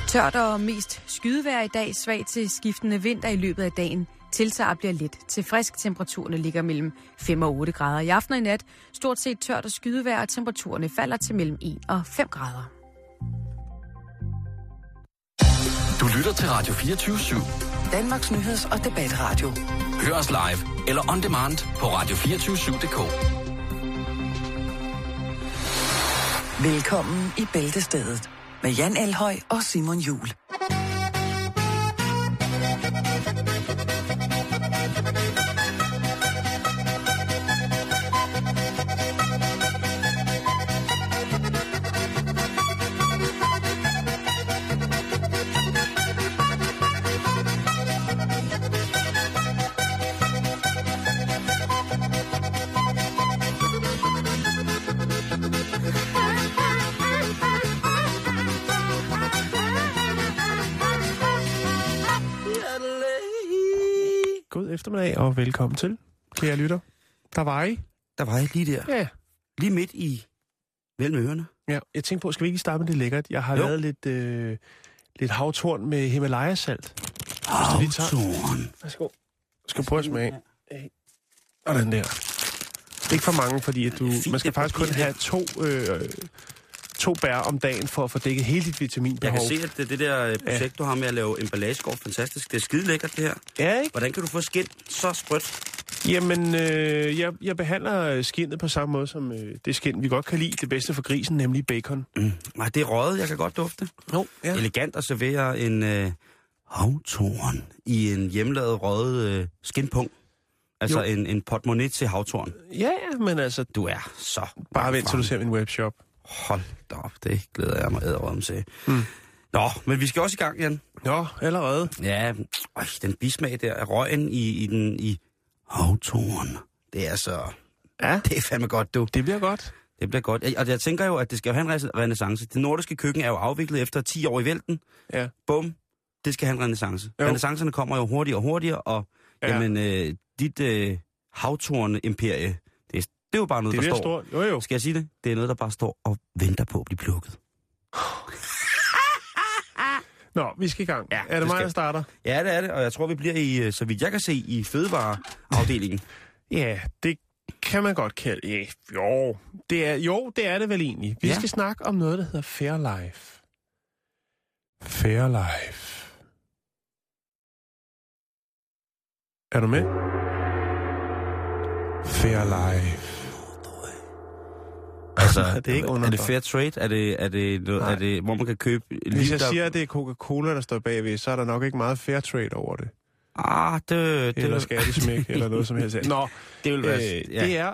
Tørt og mest skydevejr i dag, svag til skiftende vinter i løbet af dagen. Tiltager bliver let til frisk. Temperaturerne ligger mellem 5 og 8 grader. I aften og i nat stort set tørt og skydevejr, og temperaturerne falder til mellem 1 og 5 grader. Du lytter til Radio 24/7. Danmarks nyheds- og debatradio. Hør os live eller on demand på radio247.dk. Velkommen i Bæltestedet med Jan Elhøj og Simon Juhl. God eftermiddag og velkommen til, kære lytter. Der var I lige der. Ja. Lige midt i mellem ørerne. Ja, jeg tænkte på, skal vi ikke starte med det lækkert? Jeg har lavet lidt havtorn med Himalaya-salt. Havtorn. Værsgo. Skal prøve at smage. Og den der. Ikke for mange, fordi at man skal faktisk kun have to bær om dagen for at få dækket hele dit vitaminbehov. Jeg kan se, at det der projekt, du har med at lave emballage, går fantastisk. Det er skide lækkert, det her. Ja, ikke? Hvordan kan du få skind så sprødt? Jamen, jeg behandler skindet på samme måde som det skind, vi godt kan lide. Det bedste for grisen, nemlig bacon. Nej, det er røget. Jeg kan godt dufte. Ja. Elegant at servere en havtorn i en hjemmelavet røget skindpung. Altså en portemonnaie til havtorn. Ja, men altså... Du er så... Bare vent, til du ser min webshop. Hold da op, det glæder jeg mig æderrøm til. Nå, men vi skal også i gang, Jan. Nå, allerede. Ja, den bismag der af røgen i havtorn. Det er så... Ja. Det er fandme godt, du. Det bliver godt. Det bliver godt. Og jeg tænker jo, at det skal have en renaissance. Det nordiske køkken er jo afviklet efter 10 år i vælten. Ja. Bum. Det skal have en renaissance. Renaissancerne kommer jo hurtigere og hurtigere, og dit havtorn-imperie, det er jo bare noget, der står... Jo. Skal jeg sige det? Det er noget, der bare står og venter på at blive plukket. Nå, vi skal i gang. Ja, er det mig, der starter? Ja, det er det, og jeg tror, vi bliver i, så vidt jeg kan se, i fødevareafdelingen. Ja, det kan man godt kalde. Ja, det er det vel egentlig. Vi skal snakke om noget, der hedder Fairlife. Fairlife. Er du med? Fairlife. Altså, det er ikke er det fair trade? Er det hvor man kan købe... Hvis jeg siger, at det er Coca-Cola, der står bagved, så er der nok ikke meget fair trade over det. Eller skattesmæk, eller noget som helst. Nå, det vil være... Det er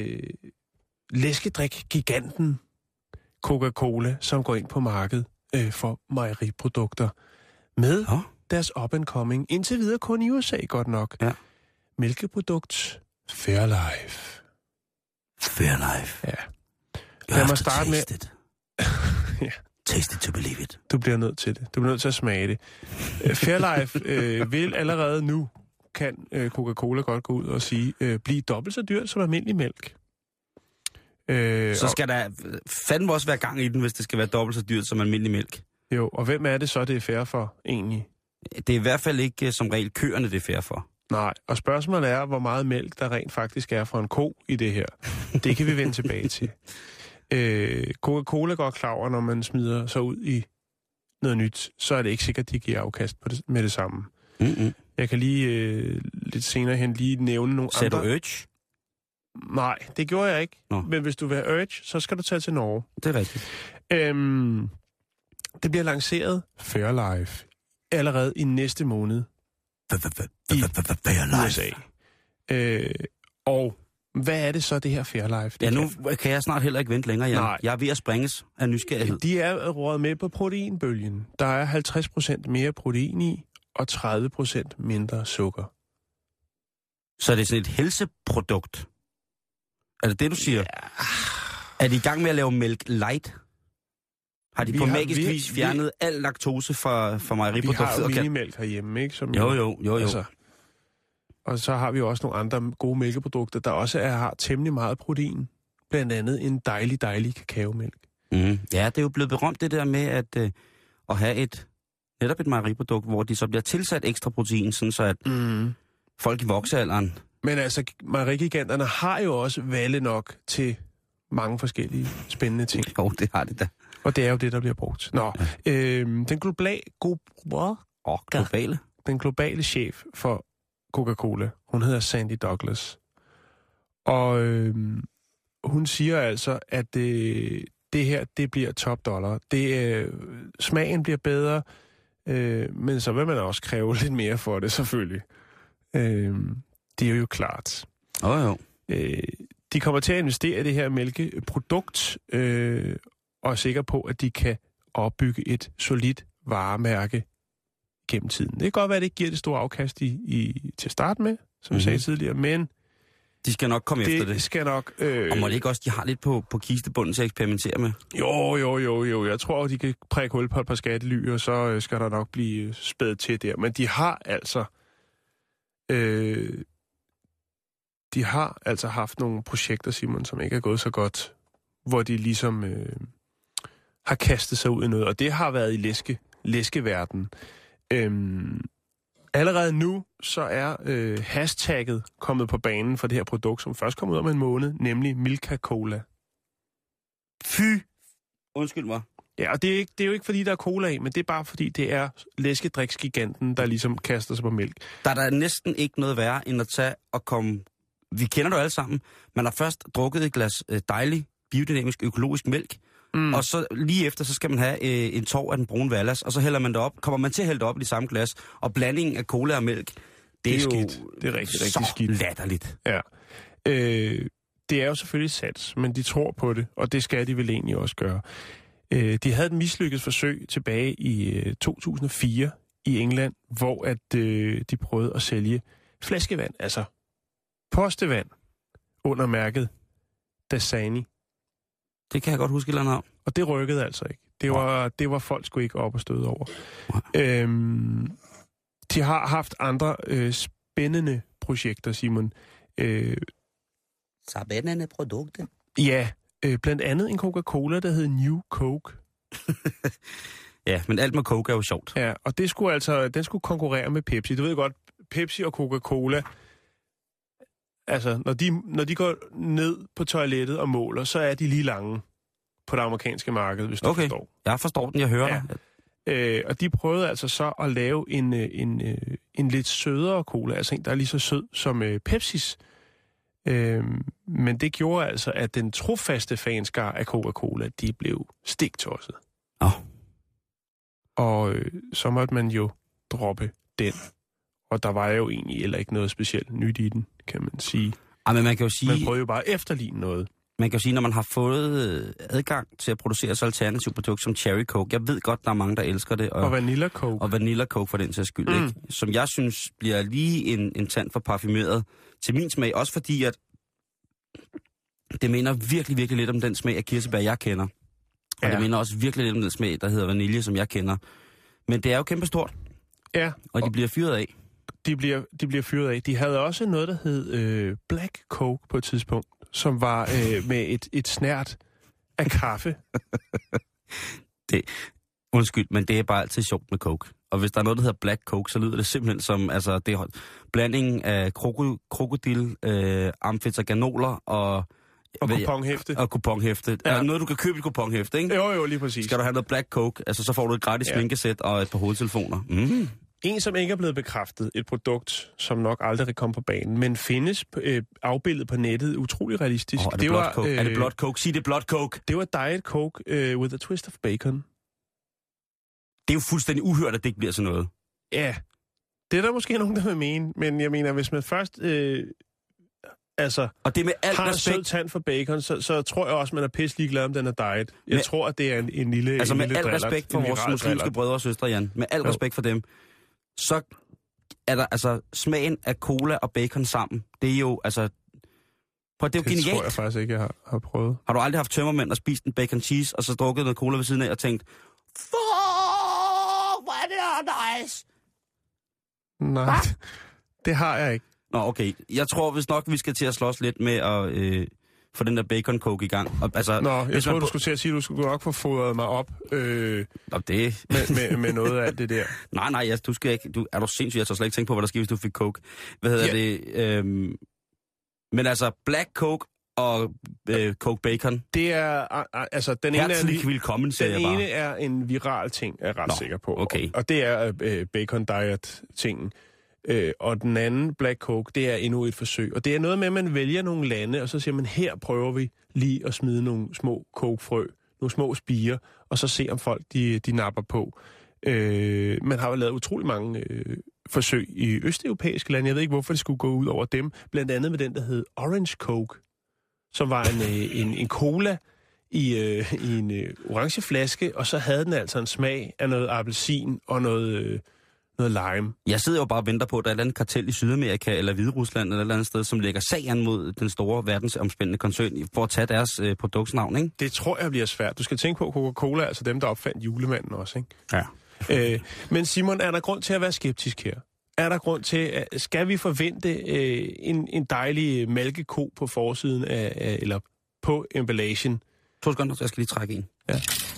læskedrik-giganten Coca-Cola, som går ind på markedet for mejeriprodukter med deres up-and-coming, indtil videre kun i USA godt nok, mælkeprodukt Fairlife. Fairlife. Ja. Lad mig starte med... ja. Taste it to believe it. Du bliver nødt til det. Du bliver nødt til at smage det. Fairlife vil allerede nu, kan Coca-Cola godt gå ud og sige, blive dobbelt så dyrt som almindelig mælk. Så skal der fandme også være gang i den, hvis det skal være dobbelt så dyrt som almindelig mælk. Jo, og hvem er det så, det er fair for, egentlig? Det er i hvert fald ikke som regel køerne, det er fair for. Nej, og spørgsmålet er, hvor meget mælk der rent faktisk er for en ko i det her. Det kan vi vende tilbage til. Coca-Cola går klar over, når man smider sig ud i noget nyt, så er det ikke sikkert, at de giver afkast med det samme. Jeg kan lige lidt senere hen lige nævne nogle andre... Sagde du Urge? Nej, det gjorde jeg ikke. Men hvis du vil have Urge, så skal du tage til Norge. Det er rigtigt. Det bliver lanceret Fairlife allerede i næste måned i USA. Og hvad er det så, det her Fairlife? Ja, nu kan jeg snart heller ikke vente længere, Jan. Nej. Jeg er ved at sprænges af nysgerrighed. De er røget med på proteinbølgen. Der er 50% mere protein i, og 30% mindre sukker. Så er det sådan et helseprodukt? Er det det, du siger? Ja. Er de i gang med at lave mælk light? Har de på magisk vis fjernet al laktose fra mejeriprodukter? Vi har jo minimælk herhjemme, ikke? Som jo. Altså, og så har vi også nogle andre gode mælkeprodukter, der også har temmelig meget protein. Blandt andet en dejlig kakaomælk. Ja, det er jo blevet berømt det der med at have et Netop et mejeriprodukt, hvor de så bliver tilsat ekstra protein, sådan så at folk i voksealderen... Men altså, mejerigiganterne har jo også valge nok til mange forskellige spændende ting. Jo, det har det da. Og det er jo det, der bliver brugt. Nå, den globale? Den globale chef for Coca-Cola, hun hedder Sandy Douglas. Og hun siger altså, at det her, det bliver top dollar. Smagen bliver bedre, men så vil man også kræve lidt mere for det, selvfølgelig. Det er jo klart. Jo. De kommer til at investere i det her mælkeprodukt, og er sikre på, at de kan opbygge et solidt varemærke gennem tiden. Det kan godt være, at det ikke giver det store afkast til at starte med, som jeg sagde tidligere, men... De skal nok komme efter det. Det skal nok... Og må det ikke også, de har lidt på kistebunden til at eksperimentere med? Jo. Jeg tror, de kan prikke hul på et par skattely, og så skal der nok blive spædet til der. Men de har altså... haft nogle projekter, Simon, som ikke er gået så godt, hvor de ligesom har kastet sig ud i noget, og det har været i læskeverdenen. Allerede nu, så er hashtagget kommet på banen for det her produkt, som først kommer ud om en måned, nemlig Milka Cola. Fy! Undskyld mig. Ja, og det er jo ikke, fordi der er cola i, men det er bare, fordi det er læskedriksgiganten, der ligesom kaster sig på mælk. Der er næsten ikke noget værre, end at tage og komme... Vi kender det jo alle sammen. Man har først drukket et glas dejlig, biodynamisk, økologisk mælk, og så lige efter, så skal man have en tår af den brune Vallas, og så hælder man det op. Kommer man til at hælde det op i det samme glas, og blandingen af cola og mælk, det er jo skidt. Det er rigtig skidt. Latterligt. Ja. Det er jo selvfølgelig sats, men de tror på det, og det skal de vel egentlig også gøre. De havde et mislykket forsøg tilbage i 2004 i England, hvor at de prøvede at sælge flaskevand, altså postevand, under mærket Dasani. Det kan jeg godt huske, eller noget. Og det rykkede altså ikke. Det var folk sgu ikke op og støde over. De har haft andre spændende projekter, Simon. Spændende produkter? Ja, blandt andet en Coca-Cola, der hed New Coke. Ja, men alt med Coke er jo sjovt. Ja, og det skulle altså, den skulle konkurrere med Pepsi. Du ved godt, Pepsi og Coca-Cola, altså, når de går ned på toilettet og måler, så er de lige lange på det amerikanske marked, hvis du forstår. Jeg forstår den, jeg hører dig. Og de prøvede altså så at lave en lidt sødere cola, altså en, der er lige så sød som Pepsis. Men det gjorde altså, at den trofaste fanskar af Coca-Cola, de blev stiktosset. Og så måtte man jo droppe den. Og der var jo egentlig heller ikke noget specielt nyt i den, kan man sige. Men man kan jo sige... Man prøver jo bare at efterligne noget. Man kan jo sige, når man har fået adgang til at producere så alternativ produkt som Cherry Coke. Jeg ved godt, der er mange, der elsker det. Og Vanilla Coke. Og Vanilla Coke for den sags skyld, ikke? Som jeg synes bliver lige en tand for parfumeret til min smag. Også fordi, at det minder virkelig, virkelig lidt om den smag af kirsebær, jeg kender. Og det minder også virkelig lidt om den smag, der hedder vanilje, som jeg kender. Men det er jo kæmpestort. Ja. Og de bliver fyret af. De bliver fyret af. De havde også noget, der hed Black Coke på et tidspunkt, som var med et snært af kaffe. Undskyld, men det er bare altid sjovt med Coke. Og hvis der er noget, der hedder Black Coke, så lyder det simpelthen som altså, det er blandingen af krokodil, amfetaganoler og kuponhæfte. Og kuponhæfte. Ja. Noget, du kan købe i kuponhæfte, ikke? Jo, lige præcis. Skal du have noget Black Coke, altså så får du et gratis sminkesæt og et par hovedtelefoner. En, som ikke er blevet bekræftet, et produkt, som nok aldrig vil komme på banen, men findes afbildet på nettet utrolig realistisk. Er det Blood Coke? Er det Blood Coke? Sig det Blood Coke. Det var Diet Coke with a twist of bacon. Det er jo fuldstændig uhørt, at det ikke bliver sådan noget. Ja, det er der måske nogen, der vil mene, men jeg mener, hvis man først og det med al har respekt... en sød tand for bacon, så tror jeg også, man er pisselig glad, om den er diet. Jeg tror, at det er en lille altså med lille al respekt for vores muslimske brødre og søstre, Jan, med al respekt for dem, så er der altså smagen af cola og bacon sammen. Det er jo, altså... Det er jo genialt. Det tror jeg faktisk ikke, jeg har prøvet. Har du aldrig haft tømmermænd og spist en bacon cheese, og så drukket noget cola ved siden af og tænkt, fuck, hvor er det nice? Nej, det har jeg ikke. Nå, okay. Jeg tror vist nok, vi skal til at slås lidt med at få den der bacon coke i gang. Og, altså, nå, jeg tror, du skulle til at sige, at du skulle nok få fodret mig op med noget af alt det der. Nej, du skal ikke. Er du sindssygt? Jeg tror slet ikke tænke på, hvad der sker, hvis du fik coke. Hvad hedder det? Men altså, black coke og coke bacon. Det er, altså, den ene er en viral ting, er jeg ret sikker på. Okay. Og det er bacon diet-tingen. Og den anden Black Coke, det er endnu et forsøg. Og det er noget med, at man vælger nogle lande, og så siger man, her prøver vi lige at smide nogle små kokefrø, nogle små spirer, og så se, om folk de napper på. Man har jo lavet utrolig mange forsøg i østeuropæiske lande. Jeg ved ikke, hvorfor det skulle gå ud over dem. Blandt andet med den, der hed Orange Coke, som var en cola i en orange flaske, og så havde den altså en smag af noget appelsin og noget lime. Jeg sidder jo bare og venter på, at der er et eller andet kartel i Sydamerika eller Hviderusland eller et eller andet sted, som lægger sagen mod den store verdensomspændende koncern for at tage deres produktsnavn, ikke? Det tror jeg bliver svært. Du skal tænke på Coca-Cola, altså dem, der opfandt julemanden også, ikke? Ja. Men Simon, er der grund til at være skeptisk her? Er der grund til, skal vi forvente en dejlig mælkeko på forsiden af eller på emballagen? 2 sekunder, så jeg skal lige trække en. Ja.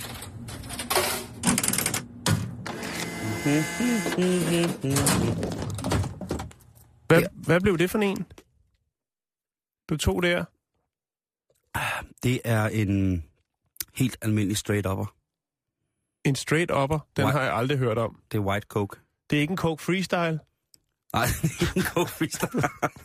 Hvad blev det for en? Du tog der? Det er en helt almindelig straight-upper. En straight-upper? Den har jeg aldrig hørt om. Det er white coke. Det er ikke en Coke Freestyle? Nej, det er ikke en Coke Freestyle.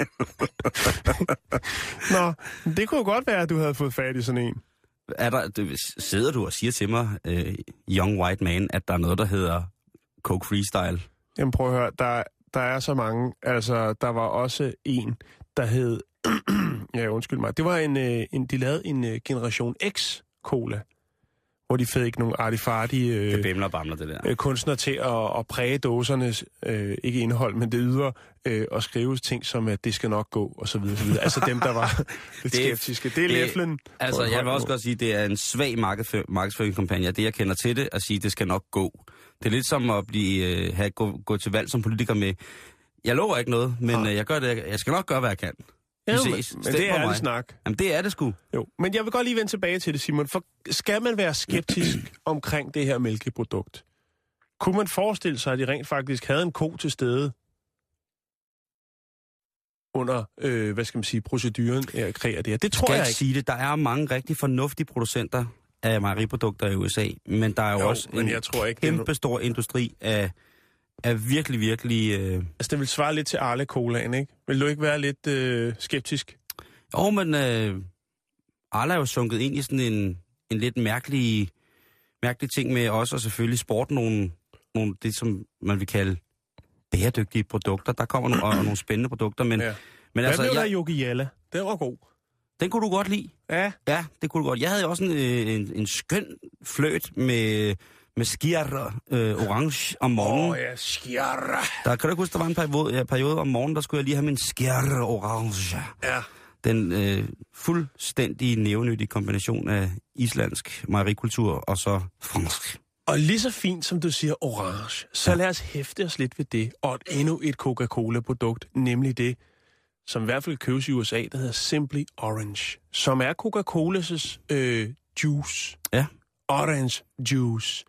Nå, det kunne godt være, at du havde fået fat i sådan en. Sidder du og siger til mig, young white man, at der er noget, der hedder Coke Freestyle? Jamen prøv at høre, der er så mange. Altså, der var også en, der hed... ja, undskyld mig. Det var de lavede en Generation X cola, hvor de fik nogle artifartige det bimler og bamler, det der. Kunstnere til at præge dåsernes, ikke indhold, men det ydre, og skrive ting som, at det skal nok gå, og så videre, så videre. Altså dem, der var lidt skeptiske. Det er læflen. Altså, jeg vil også godt sige, at det er en svag markedsføringskampagne. Det, jeg kender til det, at sige, at det skal nok gå. Det er lidt som at gå til valg som politiker med, jeg lover ikke noget, men jeg gør det, jeg skal nok gøre, hvad jeg kan. Ja, men det er ærlig snak. Jamen, det er det sgu. Jo, men jeg vil godt lige vende tilbage til det, Simon. For skal man være skeptisk omkring det her mælkeprodukt? Kunne man forestille sig, at de rent faktisk havde en ko til stede under, proceduren at kreere det her? Det tror jeg ikke. Sige det. Der er mange rigtig fornuftige producenter af mejeriprodukter i USA, men der er jo også en kæmpestor industri af virkelig, virkelig... Altså, det vil svare lidt til Arla-colaen, ikke? Vil du ikke være lidt skeptisk? Jo, men Arla er jo sunket ind i sådan en lidt mærkelig ting med også, og selvfølgelig sport nogle det, som man vil kalde bæredygtige produkter. Der kommer nogle spændende produkter, men... Ja. Men hvad blev der Yogi Jalla? Den var god. Den kunne du godt lide. Ja. Ja, det kunne du godt. Jeg havde også en skøn fløjt med skierre orange om morgenen. Ja, skierre. Der kan du huske, der var en periode om morgenen, der skulle jeg lige have min skierre orange. Ja. Den fuldstændig nævnyttige kombination af islandsk mejerikultur og så fransk. Og lige så fint som du siger orange, så lad os hæfte os lidt ved det. Og endnu et Coca-Cola-produkt, nemlig det, som i hvert fald købes i USA, der hedder Simply Orange, som er Coca-Colas juice. Ja. Orange juice.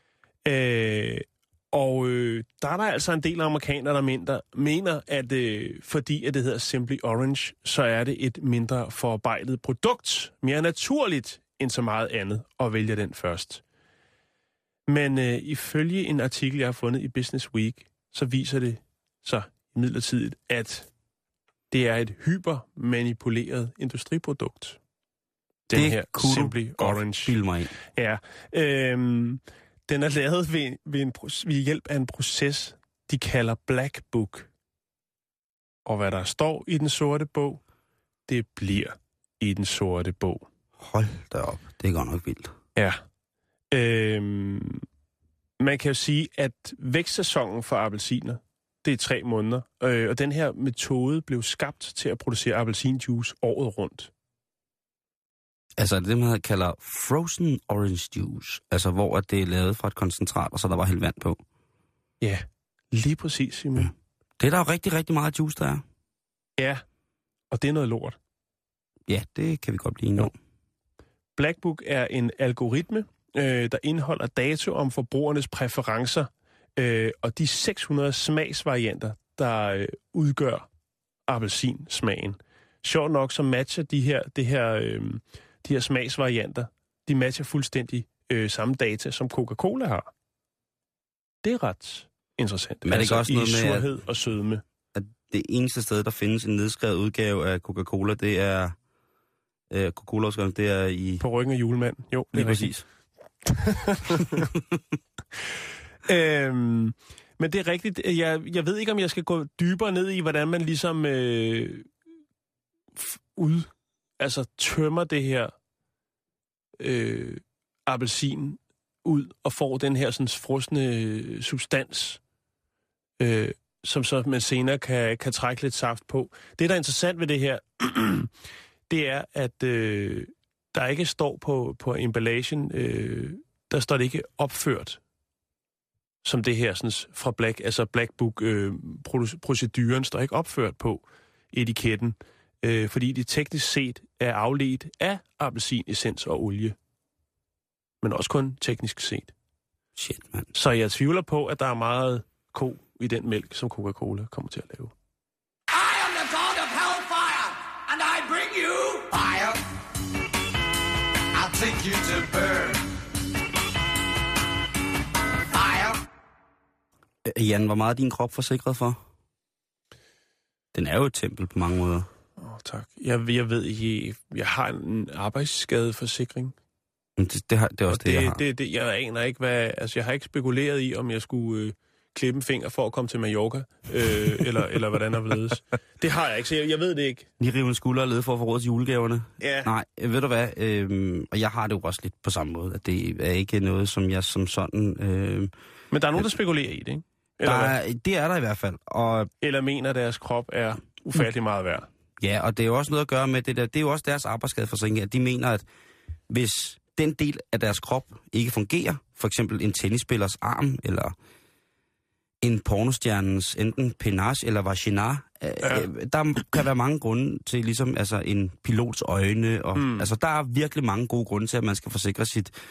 Der er der altså en del amerikanere, der mener, at fordi at det hedder Simply Orange, så er det et mindre forarbejdet produkt. Mere naturligt end så meget andet, og vælge den først. Men ifølge en artikel, jeg har fundet i Business Week, så viser det sig imidlertid, at det er et hypermanipuleret industriprodukt. Den det her Simply Orange. Mig. Ja. Den er lavet ved hjælp af en proces, de kalder Black Book. Og hvad der står i den sorte bog, det bliver i den sorte bog. Hold da op. Det er godt nok vildt. Ja. Man kan jo sige, at vækstsæsonen for appelsiner, det er 3 måneder. Og den her metode blev skabt til at producere appelsinjuice året rundt. Altså det, man kalder frozen orange juice. Altså hvor det er lavet fra et koncentrat, og så der var hældt vand på. Ja, lige præcis, Simon. Ja. Det er der jo rigtig, rigtig meget juice, der er. Ja, og det er noget lort. Ja, det kan vi godt blive enige om. Black Book er en algoritme, der indeholder data om forbrugernes præferencer, og de 600 smagsvarianter, der udgør appelsinsmagen. Sjovt nok, så matcher de her smagsvarianter, de matcher fuldstændig samme data, som Coca-Cola har. Det er ret interessant. Men er det ikke også noget med surhed og sødme? At det eneste sted, der findes en nedskrevet udgave af Coca-Cola, det er... Coca-Cola-udgaven, det er i... På ryggen af julemanden. Jo, lige præcis. Men det er rigtigt. Jeg ved ikke, om jeg skal gå dybere ned i, hvordan man ligesom tømmer det her appelsin ud og får den her sådan frosne substans, som så man senere kan trække lidt saft på. Det, der er interessant ved det her, det er, at der ikke står på emballagen, der står det ikke opført som det her sådan, fra Black Book proceduren står ikke opført på etiketten, fordi det teknisk set er afledt af appelsinessens og olie. Men også kun teknisk set. Shit, mand. Så jeg tvivler på, at der er meget ko i den mælk, som Coca-Cola kommer til at lave. I am the god of hellfire, and I bring you fire. I'll take you to burn. Fire. Jan, hvor meget er din krop forsikret for? Den er jo et tempel på mange måder. Tak. Jeg ved ikke, jeg har en arbejdsskadeforsikring. Det er også det, jeg har. Jeg aner ikke, jeg har ikke spekuleret i, om jeg skulle klippe en finger for at komme til Mallorca, eller hvordan der ledes. Det har jeg ikke, så jeg ved det ikke. Lige rive en skulder og lede for at få råd til julegaverne? Ja. Nej, ved du hvad, og jeg har det jo også lidt på samme måde, at det er ikke noget, som jeg som sådan... Men der er nogen, der spekulerer i det, ikke? Det er der i hvert fald. Eller mener, at deres krop er ufattelig meget værd. Ja, og det er jo også noget at gøre med det der. Det er jo også deres arbejdsskadeforsikring, at de mener, at hvis den del af deres krop ikke fungerer, for eksempel en tennisspillers arm, eller en pornostjernens enten penage eller vagina, der kan være mange grunde til, ligesom altså en pilots øjne, og altså der er virkelig mange gode grunde til, at man skal forsikre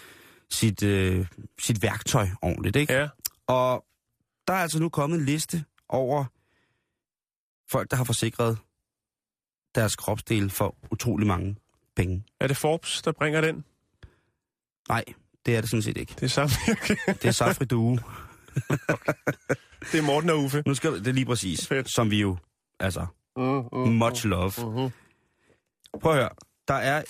sit værktøj ordentligt, ikke? Ja. Og der er altså nu kommet en liste over folk, der har forsikret deres kropsdel for utrolig mange penge. Er det Forbes, der bringer den? Nej, det er det sådan set ikke. Det er Samvirke. Det er Safri Due. Okay. Det er Morten og Uffe. Nu skal det lige præcis, fedt. Som vi jo, altså, much love. Prøv at høre, der er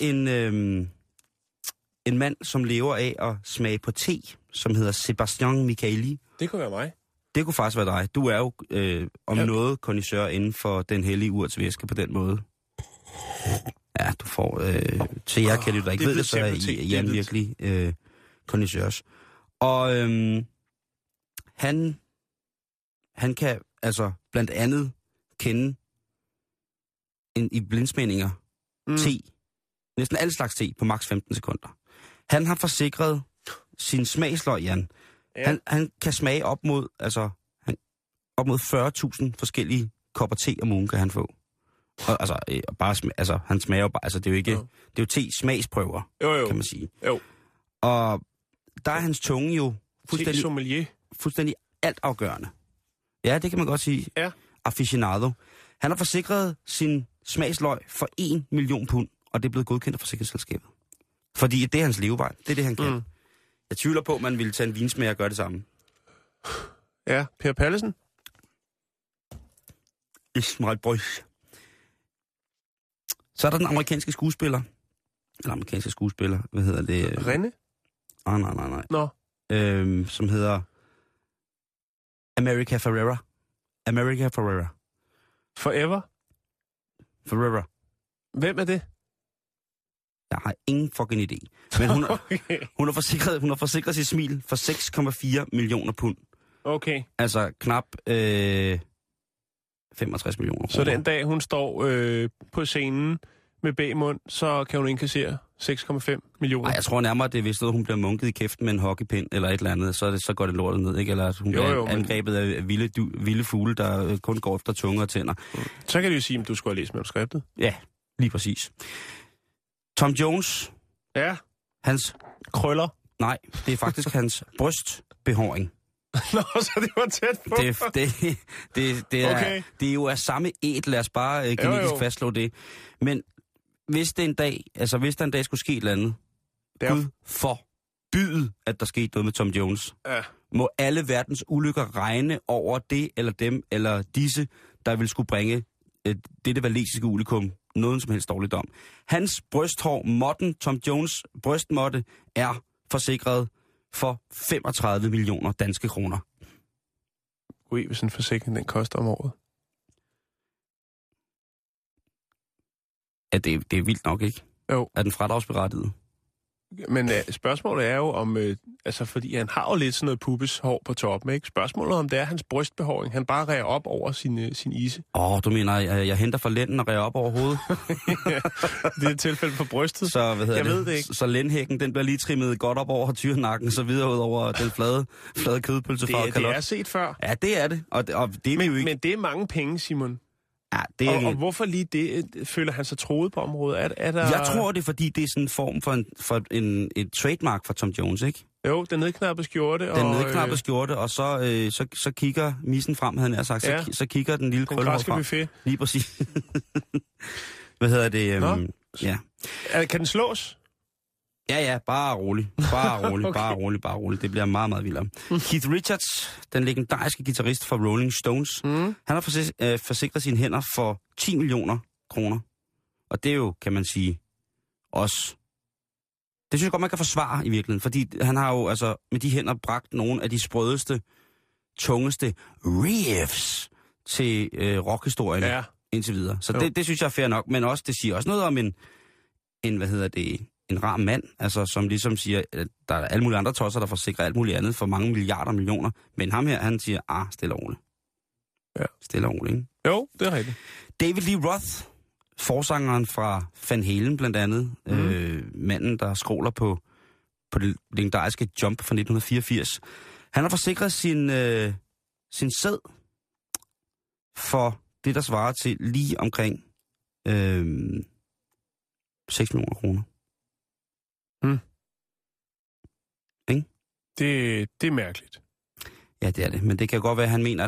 en mand, som lever af at smage på te, som hedder Sebastian Michaeli. Det kunne være mig. Det kunne faktisk være dig. Du er jo noget kondisør inden for den hellige urtsvæske på den måde. Ja, du får... til jer kan du da ikke ved det, så er Jan virkelig kondisørs. Og han kan altså blandt andet kende i blindsmændinger te. Næsten alle slags te på maks 15 sekunder. Han har forsikret sin smagsløg, Jan. Ja. Han kan smage op mod 40.000 forskellige kopper te om ugen, kan han få. Og, han smager jo bare, altså det er jo ikke, det er jo te smagsprøver, kan man sige. Jo. Og der er hans tunge jo fuldstændig altafgørende. Ja, det kan man godt sige. Ja. Aficionado. Han har forsikret sin smagsløg for 1 million pund, og det er blevet godkendt af forsikringsselskabet. Fordi det er hans levevej. Det er det, han kan. Jeg tvivler på, at man ville tage en vinsmager og gøre det samme. Ja, Per Pallesen. Ismail Brøs. Så er der den amerikanske skuespiller. Hvad hedder det? René? Nej. Nå. Som hedder America Ferrera. Ferrera. Hvem er det? Jeg har ingen fucking idé. Men hun har forsikret sit smil for 6,4 millioner pund. Okay. Altså knap 65 millioner kroner. Så den dag, hun står på scenen med bagmund, så kan hun indkassere 6,5 millioner? Nej, jeg tror nærmere, det er vist noget, hun bliver munket i kæften med en hockeypind eller et eller andet, så går det lortet ned, ikke? Eller hun bliver angrebet af vilde fugle, der kun går efter tunge og tænder. Så kan det jo sige, at du skulle have læst manuskriptet. Ja, lige præcis. Tom Jones. Ja. Hans... Krøller. Nej, det er faktisk hans brystbehåring. Nå, så det var tæt på. Det er jo af samme æt, lad os bare genetisk fastslå det. Men hvis det en dag, altså hvis der en dag skulle ske et eller andet, Gud forbyde, at der skete noget med Tom Jones, må alle verdens ulykker regne over det, eller dem, eller disse, der vil skulle bringe dette valesiske unikum noget som helst dårligt om. Hans brysthår, modden, Tom Jones brystmåtte, er forsikret for 35 millioner danske kroner. Ui, hvis en forsikring den koster om året. Ja, det er vildt nok, ikke? Jo. Er den fradragsberettiget? Men spørgsmålet er jo om, altså fordi han har jo lidt sådan noget pubeshår på toppen, ikke? Spørgsmålet om det er hans brystbehåring, han bare ræger op over sin ise. Du mener, jeg henter fra lænden og ræger op over hovedet? Ja, det er et tilfælde på brystet. Så, ved det ikke. Så lændhækken, den bliver lige trimmet godt op over tyrenakken, så videre ud over den flade kødpølse fra kalot. Det er set før. Ja, det er det. Og det er jo ikke... Men det er mange penge, Simon. Ja, det er og hvorfor lige det? Føler han sig troet på området? Er der... Jeg tror, det er, fordi det er sådan en form for et trademark for Tom Jones, ikke? Jo, den nedknappede skjorte. Den nedknappede skjorte, og så kigger missen frem, havde jeg sagt. Ja. Så kigger den lille krøllehår frem. Buffet. Lige præcis. Hvad hedder det? Ja. Kan den slås? Ja, bare rolig. Okay. Bare rolig. Det bliver meget, meget vildere. Keith Richards, den legendariske guitarist for Rolling Stones, han har forsikret sine hænder for 10 millioner kroner. Og det er jo, kan man sige, også... Det synes jeg godt, man kan forsvare i virkeligheden, fordi han har jo altså med de hænder bragt nogle af de sprødeste, tungeste riffs til rockhistorien indtil videre. Så det synes jeg er fair nok, men også det siger også noget om en rar mand, altså som ligesom siger, at der er alle mulige andre tosser, der forsikrer alt muligt andet for mange milliarder millioner, men ham her, han siger, stille og roligt. Ja. Stille og roligt, ikke? Jo, det er rigtigt. David Lee Roth, forsangeren fra Van Halen blandt andet, manden, der skråler på det legendariske Jump fra 1984, han har forsikret sin sæd for det, der svarer til lige omkring 6 millioner kroner. Ikke? Det er mærkeligt. Ja, det er det. Men det kan godt være, at han mener, at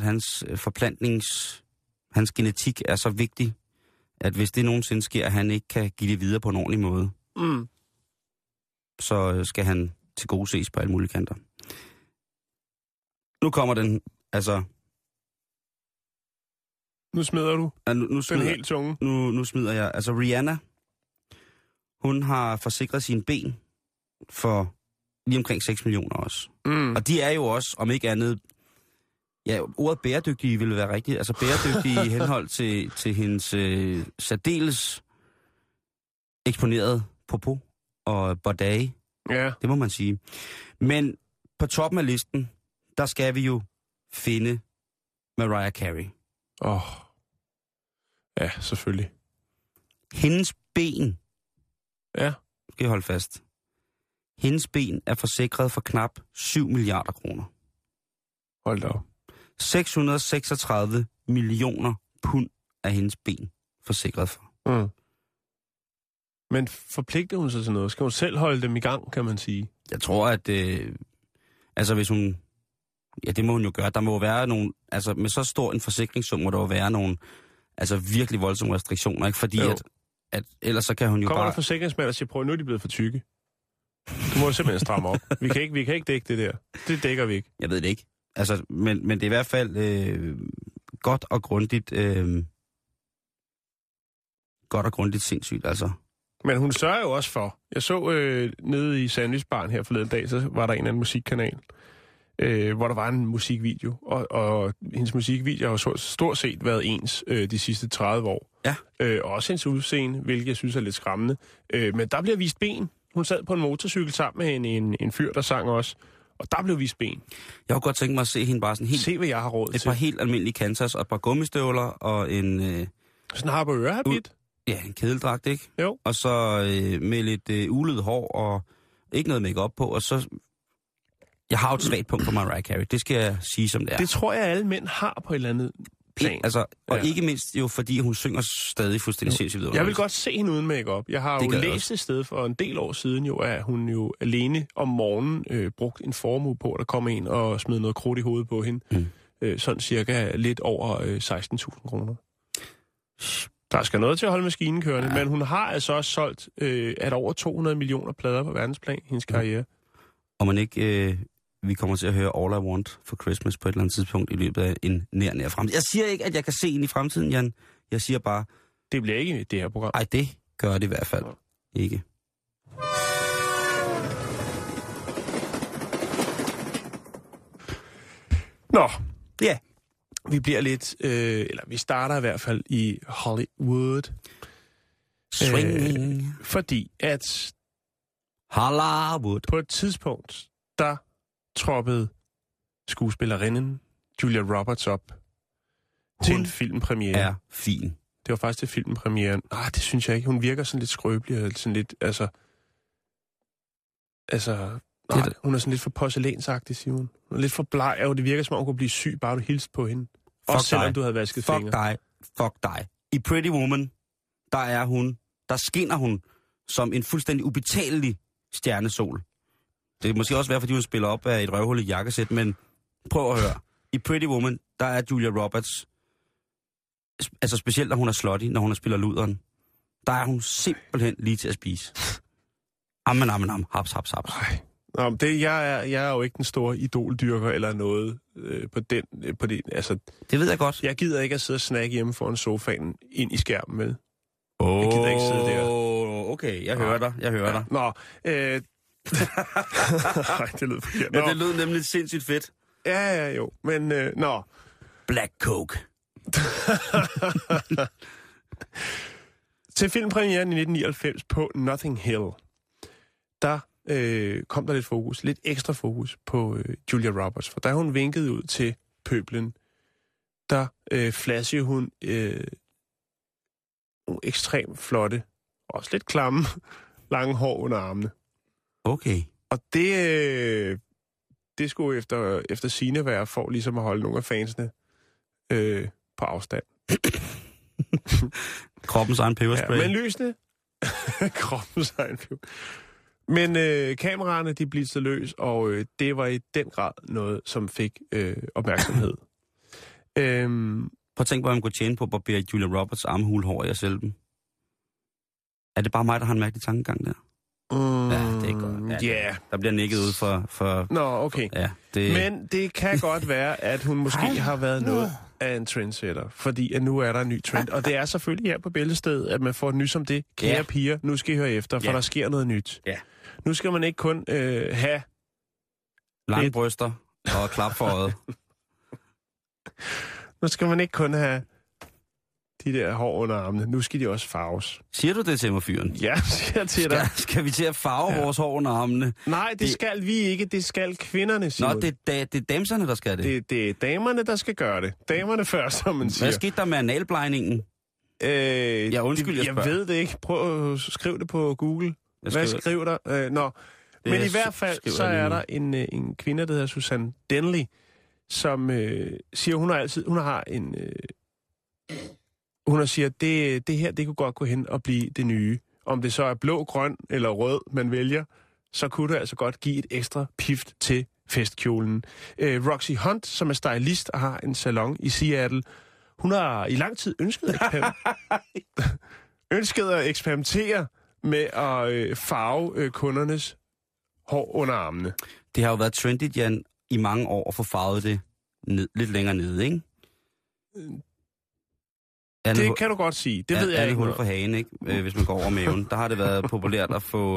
hans genetik er så vigtig, at hvis det nogensinde sker, at han ikke kan give det videre på en ordentlig måde, så skal han til gode ses på alle mulige kanter. Nu kommer den, altså... Nu smider du. Ja, nu den helt tunge. Nu smider jeg. Altså Rihanna, hun har forsikret sine ben for lige omkring 6 millioner også. Og de er jo også, om ikke andet... Ja, ordet bæredygtige ville være rigtigt. Altså bæredygtige i henhold til hendes særdeles eksponerede popo og bordage. Ja. Det må man sige. Men på toppen af listen, der skal vi jo finde Mariah Carey. Ja, selvfølgelig. Hendes ben. Ja. Skal I holde fast. Hendes ben er forsikret for knap 7 milliarder kroner. Hold da op. 636 millioner pund af hendes ben forsikret for. Men forpligter hun sig til noget? Skal hun selv holde dem i gang, kan man sige? Jeg tror, at... altså, hvis hun... Ja, det må hun jo gøre. Der må være nogle... Altså, med så stor en forsikringssum må der jo være nogle... Altså, virkelig voldsomme restriktioner, ikke? Fordi at ellers så kan hun jo Kommer der forsikringsmænd og siger, prøv, nu er de blevet for tykke. Du må jo simpelthen stramme op. Vi kan ikke dække det der. Det dækker vi ikke. Jeg ved det ikke. Altså, men det er i hvert fald godt og grundigt sindssygt, altså. Men hun sørger jo også for. Jeg så nede i Sandwichbaren her forleden dag, så var der en anden musikkanal, hvor der var en musikvideo. Og hendes musikvideo har jo stort set været ens de sidste 30 år. Ja. Også hendes udseende, hvilket jeg synes er lidt skræmmende. Men der bliver vist ben. Hun sad på en motorcykel sammen med en fyr, der sang også. Og der blev vist ben. Jeg kunne godt tænke mig at se hende bare sådan helt... Se, hvad jeg har råd til. Et par helt almindelige Kansas og et par gummistøvler og en... Sådan har på ørehabit. Ja, en kedeldragt, ikke? Jo. Og så med lidt ulet hår og ikke noget makeup på, og så... Jeg har jo et svagt punkt for Mariah Carey. Det skal jeg sige, som det er. Det tror jeg, alle mænd har på et eller andet Og ikke mindst jo, fordi hun synger stadig fuldstændig sindssygt videre. Jeg vil godt se hende uden make-up. Jeg har jo læst et sted for en del år siden, jo, at hun jo alene om morgenen brugt en formue på, at der kom en og smed noget krudt i hovedet på hende. Sådan cirka lidt over 16.000 kroner. Der skal noget til at holde maskinen kørende, men hun har altså også solgt at over 200 millioner plader på verdensplan i hendes karriere. Og man ikke... vi kommer til at høre All I Want for Christmas på et eller andet tidspunkt i løbet af en nær fremtid. Jeg siger ikke, at jeg kan se ind i fremtiden, Jan. Jeg siger bare... Det bliver ikke i det her program. Nej, det gør det i hvert fald ikke. Nå. Ja. Vi bliver lidt... eller vi starter i hvert fald i Hollywood. Swing. Fordi at... Hollywood. På et tidspunkt, der troppede skuespillerinden Julia Roberts op til en filmpremiere. Er fin. Det var faktisk til filmpremieren. Det synes jeg ikke. Hun virker sådan lidt skrøbelig og sådan lidt, hun er sådan lidt for porcelænsagtig, siger hun. Hun er lidt for bleg, og det virker som om hun kunne blive syg, bare du hilste på hende. Også selvom du havde vasket fingre. Fuck dig. I Pretty Woman, der skinner hun som en fuldstændig ubetalelig stjernesol. Det kan måske også være, fordi hun spiller op af et røvhul i jakkesæt, men prøv at høre. I Pretty Woman, der er Julia Roberts, altså specielt når hun er slutty, når hun spiller luderen, der er hun simpelthen lige til at spise. Am, haps. Nå, jeg er jo ikke den store idoldyrker eller noget på det. Altså, det ved jeg godt. Jeg gider ikke at sidde og snakke hjemme foran sofaen ind i skærmen med. Jeg gider ikke sidde der. Okay, jeg hører dig. Nå, nej, det lød forkert. Ja, det lød nemlig sindssygt fedt. Ja, jo. Men, Black Coke. Til filmpremieren i 1999 på Notting Hill, der kom der lidt ekstra fokus på Julia Roberts. For da hun vinkede ud til pøblen, der flashede hun nogle ekstremt flotte, også lidt klamme, lange hår under armene. Okay. Og det skulle efter sigende være for ligesom at holde nogle af fansene på afstand. Kroppens egen peberspray. Ja, men lysene. Kroppens egen peber. Men kameraerne, de blitzede løs, og det var i den grad noget, som fik opmærksomhed. Prøv at tænke på, at man kunne tjene på at barbere Julia Roberts armhulehår i selv. Er det bare mig, der har en mærkelig tankegang der? Ja, det er godt. Ja, der bliver nikket ud for... Nå, okay. Ja, Men det kan godt være, at hun måske har været noget af en trendsetter, fordi at nu er der en ny trend. Og det er selvfølgelig her på Bæltestedet, at man får et nys om det. Kære piger, nu skal I høre efter, for der sker noget nyt. Ja. Nu skal man ikke kun have... lange bryster og klap for øjet. Nu skal man ikke kun have de der hår under armene. Nu skal de også farves. Siger du det til mig, fyren? Ja, siger jeg til dig. Skal vi til at farve vores hår under armene? Nej, det skal vi ikke. Det skal kvinderne, Simon. Nå, det er damserne, der skal det. Det er damerne, der skal gøre det. Damerne først, som man siger. Hvad skete der med analblejningen? Jeg ved det ikke. Prøv at skrive det på Google. Hvad skriver der? Men i hvert fald, så er der en kvinde, der hedder Susanne Denley, som siger, hun siger, det her, det kunne godt gå hen og blive det nye. Om det så er blå, grøn eller rød, man vælger, så kunne det altså godt give et ekstra pift til festkjolen. Roxy Hunt, som er stylist og har en salon i Seattle, hun har i lang tid ønsket at eksperimentere med at farve kundernes hår under armene. Det har jo været trendigt, Jan, i mange år at få farvet det lidt længere nede, ikke? Det kan du godt sige. Det ved jeg ikke. Hul for hagen, ikke? Hvis man går over maven. Der har det været populært at få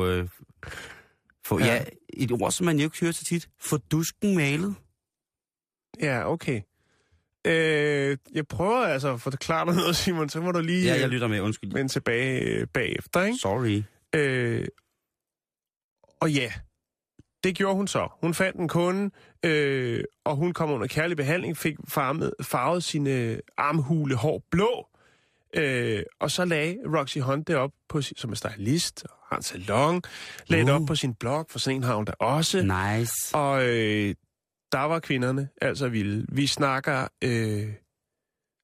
et ord, som man jo ikke hører så tit. Få dusken malet. Ja, okay. Jeg prøver altså at forklare dig noget, Simon, så må du lige... Ja, jeg lytter med, undskyld. Vende tilbage bagefter, ikke? Sorry. Og ja, det gjorde hun så. Hun fandt en kunde, og hun kom under kærlig behandling, fik farvet sine armhulehår blå, og så lagde Roxy Hunt det op, som er stylist og har en salon, lagde det op på sin blog, for sådan en har hun da også. Nice. Og der var kvinderne altså vilde. Vi snakker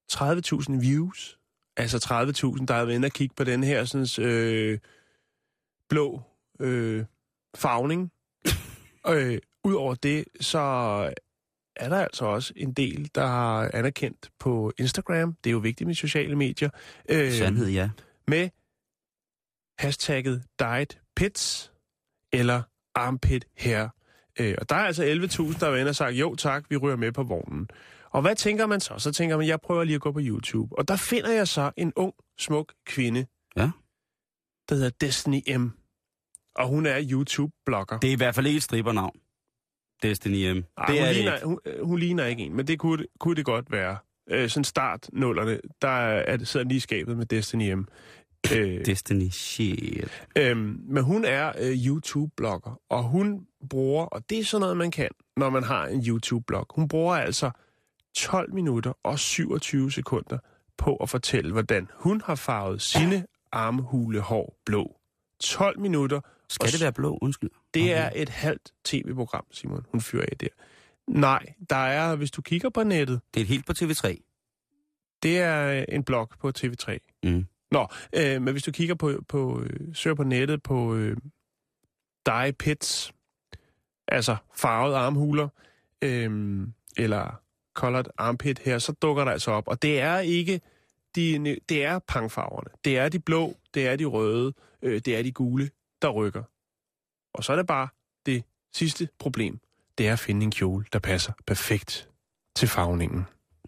30.000 views. Altså 30.000, der er ved at kigge på den her sådan, blå farvning. Udover det, så er der altså også en del, der har anerkendt på Instagram. Det er jo vigtigt med sociale medier. Sandhed, ja. Med hashtagget DietPits eller armpit hair. Og der er altså 11.000, der har sagt, jo tak, vi ryger med på vognen. Og hvad tænker man så? Så tænker man, jeg prøver lige at gå på YouTube. Og der finder jeg så en ung, smuk kvinde, der hedder Destiny M. Og hun er YouTube-blogger. Det er i hvert fald ikke et strippernavn. Destiny M. Hun ligner ikke en, men det kunne det godt være. Sådan start-nullerne, der sidder lige i skabet med Destiny M. Destiny shit. Men hun er YouTube-blogger, og hun bruger, og det er sådan noget, man kan, når man har en YouTube-blog. Hun bruger altså 12 minutter og 27 sekunder på at fortælle, hvordan hun har farvet sine armhulehår blå. 12 minutter. Skal det være blå? Undskyld. Det er et halvt tv-program, Simon. Hun fyrer af der. Nej, der er, hvis du kigger på nettet... Det er et helt på TV3. Det er en blog på TV3. Mm. Nå, men hvis du kigger søger på nettet på dye pits, altså farvede armhuler, eller colored armpit her, så dukker der altså op. Og det er ikke det er pangfarverne. Det er de blå, det er de røde, det er de gule, der rykker. Og så er det bare det sidste problem. Det er at finde en kjole, der passer perfekt til farvningen.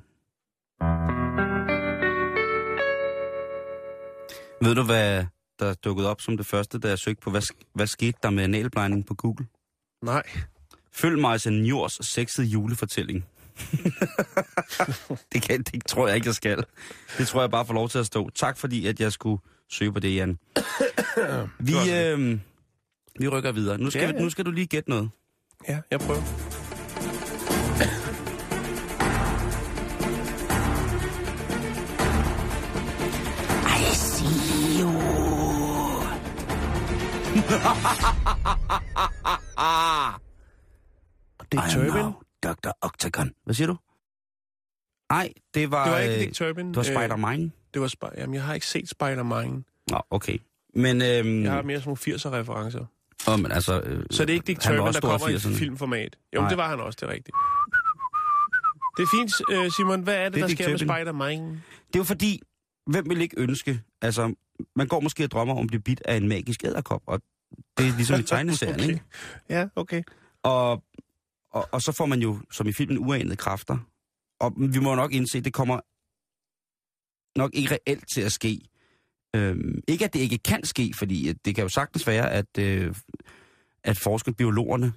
Ved du, hvad der dukkede op som det første, da jeg søgte på, hvad skete der med analblegning på Google? Nej. Følg mig til Njors sexede julefortælling. det tror jeg ikke, jeg skal. Det tror jeg bare får lov til at stå. Tak fordi, at jeg skulle søge på det, Jan. Vi rykker videre. Nu skal du lige gætte noget. Ja, jeg prøver. I see you. Dick Turpin? Dr. Octagon. Hvad siger du? Nej, det var ikke Dick Turpin. Det var Spider-Man. Det var Jamen, jeg har ikke set Spider-Man. Nå, okay. Men, jeg har mere sådan nogle 80'er-referencer. Men altså... så det er ikke Dick Turpin, der kommer i filmformat? Jo, men det var han også, det er rigtigt. Det er fint, Simon. Hvad er det der sker med Spider-Man? Det er jo fordi, hvem vil ikke ønske... Altså, man går måske og drømmer om at blive bidt af en magisk edderkop, og det er ligesom i tegneserien, okay. Ikke? Ja, okay. Og så får man jo, som i filmen, uanede kræfter. Og vi må nok indse, at det kommer nok ikke reelt til at ske. Ikke at det ikke kan ske, fordi det kan jo sagtens være, at biologerne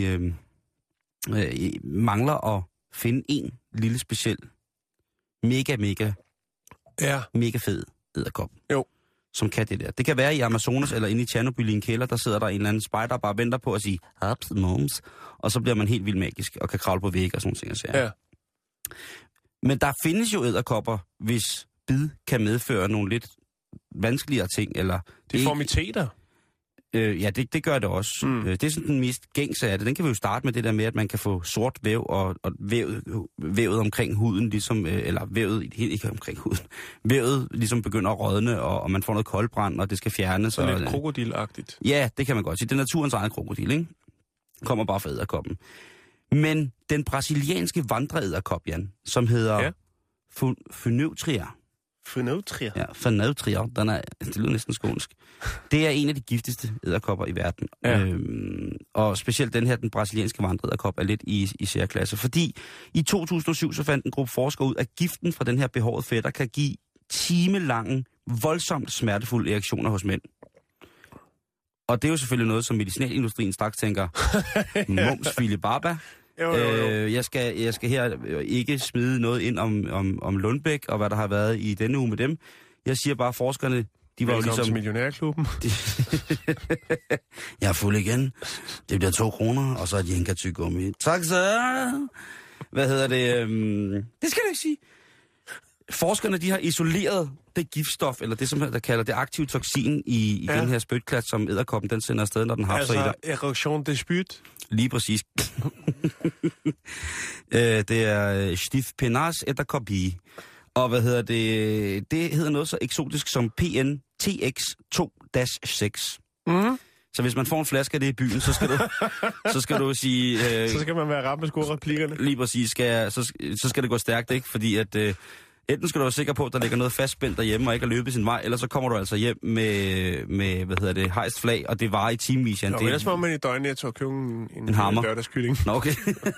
mangler at finde en lille speciel, mega fed edderkop. Jo. Som kan det der. Det kan være i Amazonas eller inde i Tjernobyl i en kælder, der sidder der en eller anden spejder og bare venter på at sige, ups, moms, og så bliver man helt vildt magisk og kan kravle på vægge og sådan nogle ting. Ja. Men der findes jo edderkopper, hvis bid kan medføre nogle lidt vanskeligere ting, eller... Deformiteter? Ja, det gør det også. Det er sådan den mest gængse af det. Den kan vi jo starte med det der med, at man kan få sort væv og vævet omkring huden, ligesom, eller vævet ikke omkring huden. Vævet ligesom begynder at rådne, og man får noget koldbrand, og det skal fjernes. Så lidt krokodilagtigt. Ja, det kan man godt sige. Det er naturens egen krokodil, ikke? Kommer bare fra edderkoppen. Men den brasilianske vandreedderkop, Jan, som hedder Phoeneutria. Phoeneutria? Ja, Phoeneutria. Det lyder næsten skånsk. Det er en af de giftigste edderkopper i verden. Ja. Og specielt den brasilianske vandreedderkop er lidt i særklasse. Fordi i 2007 så fandt en gruppe forskere ud, at giften fra den her behårede fætter kan give timelange, voldsomt smertefulde reaktioner hos mænd. Og det er jo selvfølgelig noget, som medicinalindustrien straks tænker, mums fili baba. Jo. Jeg skal her ikke smide noget ind om Lundbæk, og hvad der har været i denne uge med dem. Jeg siger bare, forskerne, de var jo ligesom... til Millionærklubben. Jeg er fuld igen. Det bliver 2 kroner, og så er de en katygummi. Tak så. Hvad hedder det? Det skal du ikke sige. Forskerne, de har isoleret det giftstof, eller det, som der kalder det aktive toksin i den her spytklat, som edderkoppen den sender afsted, når den hapser i dig. Altså, erektion de spyt? Lige præcis. Det er Stift Penas edderkoppi. Og hvad hedder det? Det hedder noget så eksotisk som PNTX2-6. Så hvis man får en flaske af det i byen, så skal du sige... så skal man være ramt med skoreplikkerne. Lige præcis, så skal det gå stærkt, ikke? Fordi at enten skal du være sikker på, at der ligger noget fastspændt derhjemme og ikke har løbet sin vej, eller så kommer du altså hjem med hejst flag, og det varer i timevis. Nå, ellers må man i døgnet at købe en hammer. Lørdagskylling. Nå, okay.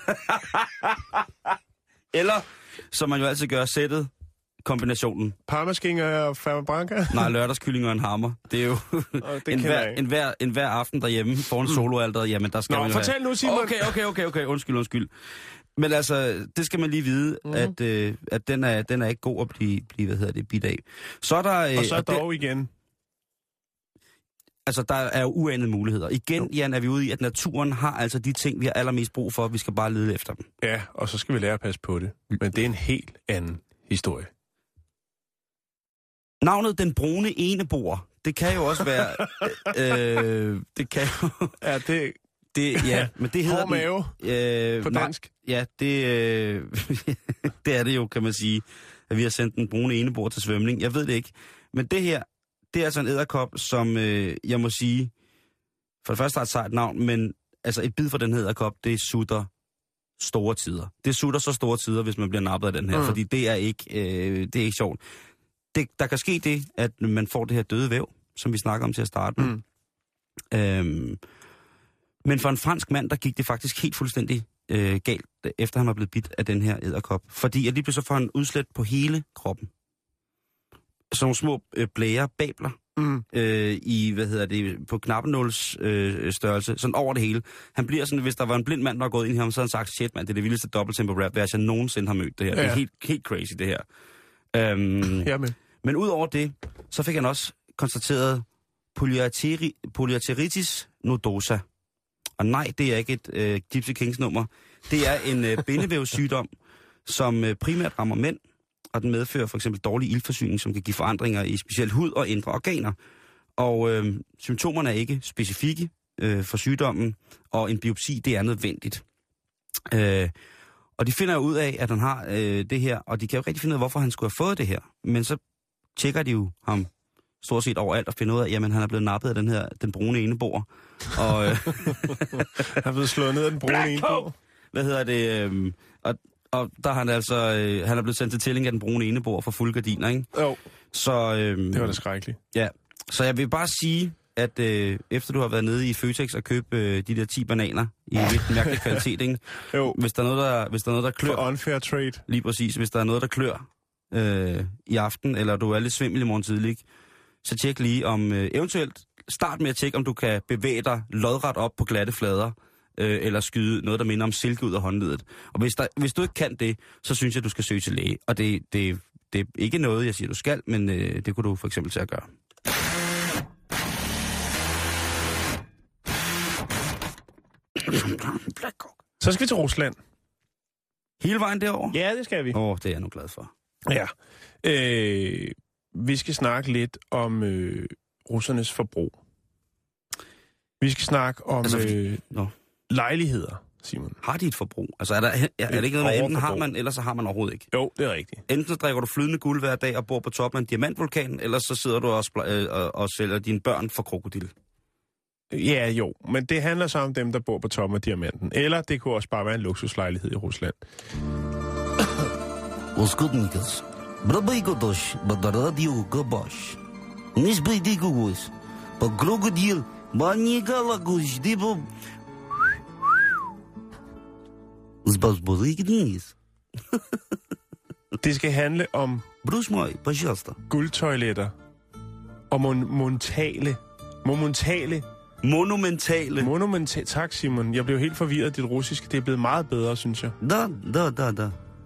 Eller, som man jo altid gør, sættet, kombinationen. Parmaskinker og Fermabranca? Nej, lørdagskylling og en hammer. Det er jo en hver aften derhjemme foran soloalteret. Jamen, der skal man jo fortæl nu, Simon. Okay. Undskyld. Men altså, det skal man lige vide, at den er ikke god at blive bidt af. Så er der... og så dog igen. Altså, der er jo uanede muligheder. Igen, Jan, er vi ude i, at naturen har altså de ting, vi har allermest brug for. Vi skal bare lede efter dem. Ja, og så skal vi lære at passe på det. Men det er en helt anden historie. Navnet Den Brune Eneboer, det kan jo også være... det kan jo... Ja, men det hedder... Hård mave på dansk. Ja, det er det jo, kan man sige, at vi har sendt Den Brune Eneboer til svømning. Jeg ved det ikke. Men det her, det er altså en edderkop, som jeg må sige, for det første har et sejt navn, men altså et bid fra den her edderkop, det sutter store tider. Det sutter så store tider, hvis man bliver nappet af den her, fordi det er ikke sjovt. Der kan ske det, at man får det her døde væv, som vi snakker om til at starte med. Men for en fransk mand, der gik det faktisk helt fuldstændig galt, efter han var blevet bidt af den her edderkop. Fordi at lige pludselig får han udslæt på hele kroppen. Sådan nogle små blære, babler, på knappenåls størrelse, sådan over det hele. Han bliver sådan, hvis der var en blind mand, der var gået ind i ham, så havde han sagt, shit mand, det er det vildeste dobbelttempo-rap, jeg nogensinde har mødt det her. Ja. Det er helt crazy, det her. Men ud over det, så fik han også konstateret polyarteritis nodosa. Og nej, det er ikke et Gypsy Kings nummer. Det er en bindevævssygdom, som primært rammer mænd, og den medfører for eksempel dårlig iltforsyning, som kan give forandringer i specielt hud og indre organer. Og symptomerne er ikke specifikke for sygdommen, og en biopsi, det er nødvendigt. Og de finder jo ud af, at han har det her, og de kan jo rigtig finde ud af, hvorfor han skulle have fået det her. Men så tjekker de jo ham stort set overalt og finder ud af, jamen han er blevet nappet af den brune eneboer. Og han er blevet slået ned af den brune eneboer. Hvad hedder det? Og der er han altså, han er blevet sendt til tælling af den brune eneboer for fulde gardiner, ikke? Jo. Så det var da skrækkeligt. Ja. Så jeg vil bare sige, at efter du har været nede i Føtex og købt de der 10 bananer i lidt mærkelig kvalitet, ikke? Jo. Hvis der er noget, der klør... For unfair trade. Lige præcis. Hvis der er noget, der klør i aften, eller du er lidt svimmel i morgen tidlig, så tjek lige om eventuelt... Start med at tjekke, om du kan bevæge dig lodret op på glatte flader, eller skyde noget, der minder om silke ud af håndledet. Og hvis du ikke kan det, så synes jeg, du skal søge til læge. Og det er ikke noget, jeg siger, du skal, men det kunne du for eksempel til at gøre. Så skal vi til Rusland. Hele vejen derover? Ja, det skal vi. Det er jeg nu glad for. Ja. Vi skal snakke lidt om russernes forbrug. Vi skal snakke om lejligheder, Simon. Har de et forbrug? Altså er det ikke noget med, enten har man, eller så har man overhovedet ikke? Jo, det er rigtigt. Enten så drikker du flydende guld hver dag og bor på toppen af en diamantvulkan, eller så sidder du og sælger dine børn for krokodil. Ja, jo. Men det handler så om dem, der bor på toppen af diamanten. Eller det kunne også bare være en luksuslejlighed i Rusland. Oskudnikas. Brabajkotosh, badaradio gabash. Nisbaidigus. По krokodil. Manigalagos, tipo... Det skal handle om... Brusmøj, pожалуйста. Guldtoiletter. Og monumentale. Tak, Simon. Jeg blev helt forvirret af dit russiske. Det er blevet meget bedre, synes jeg. Da.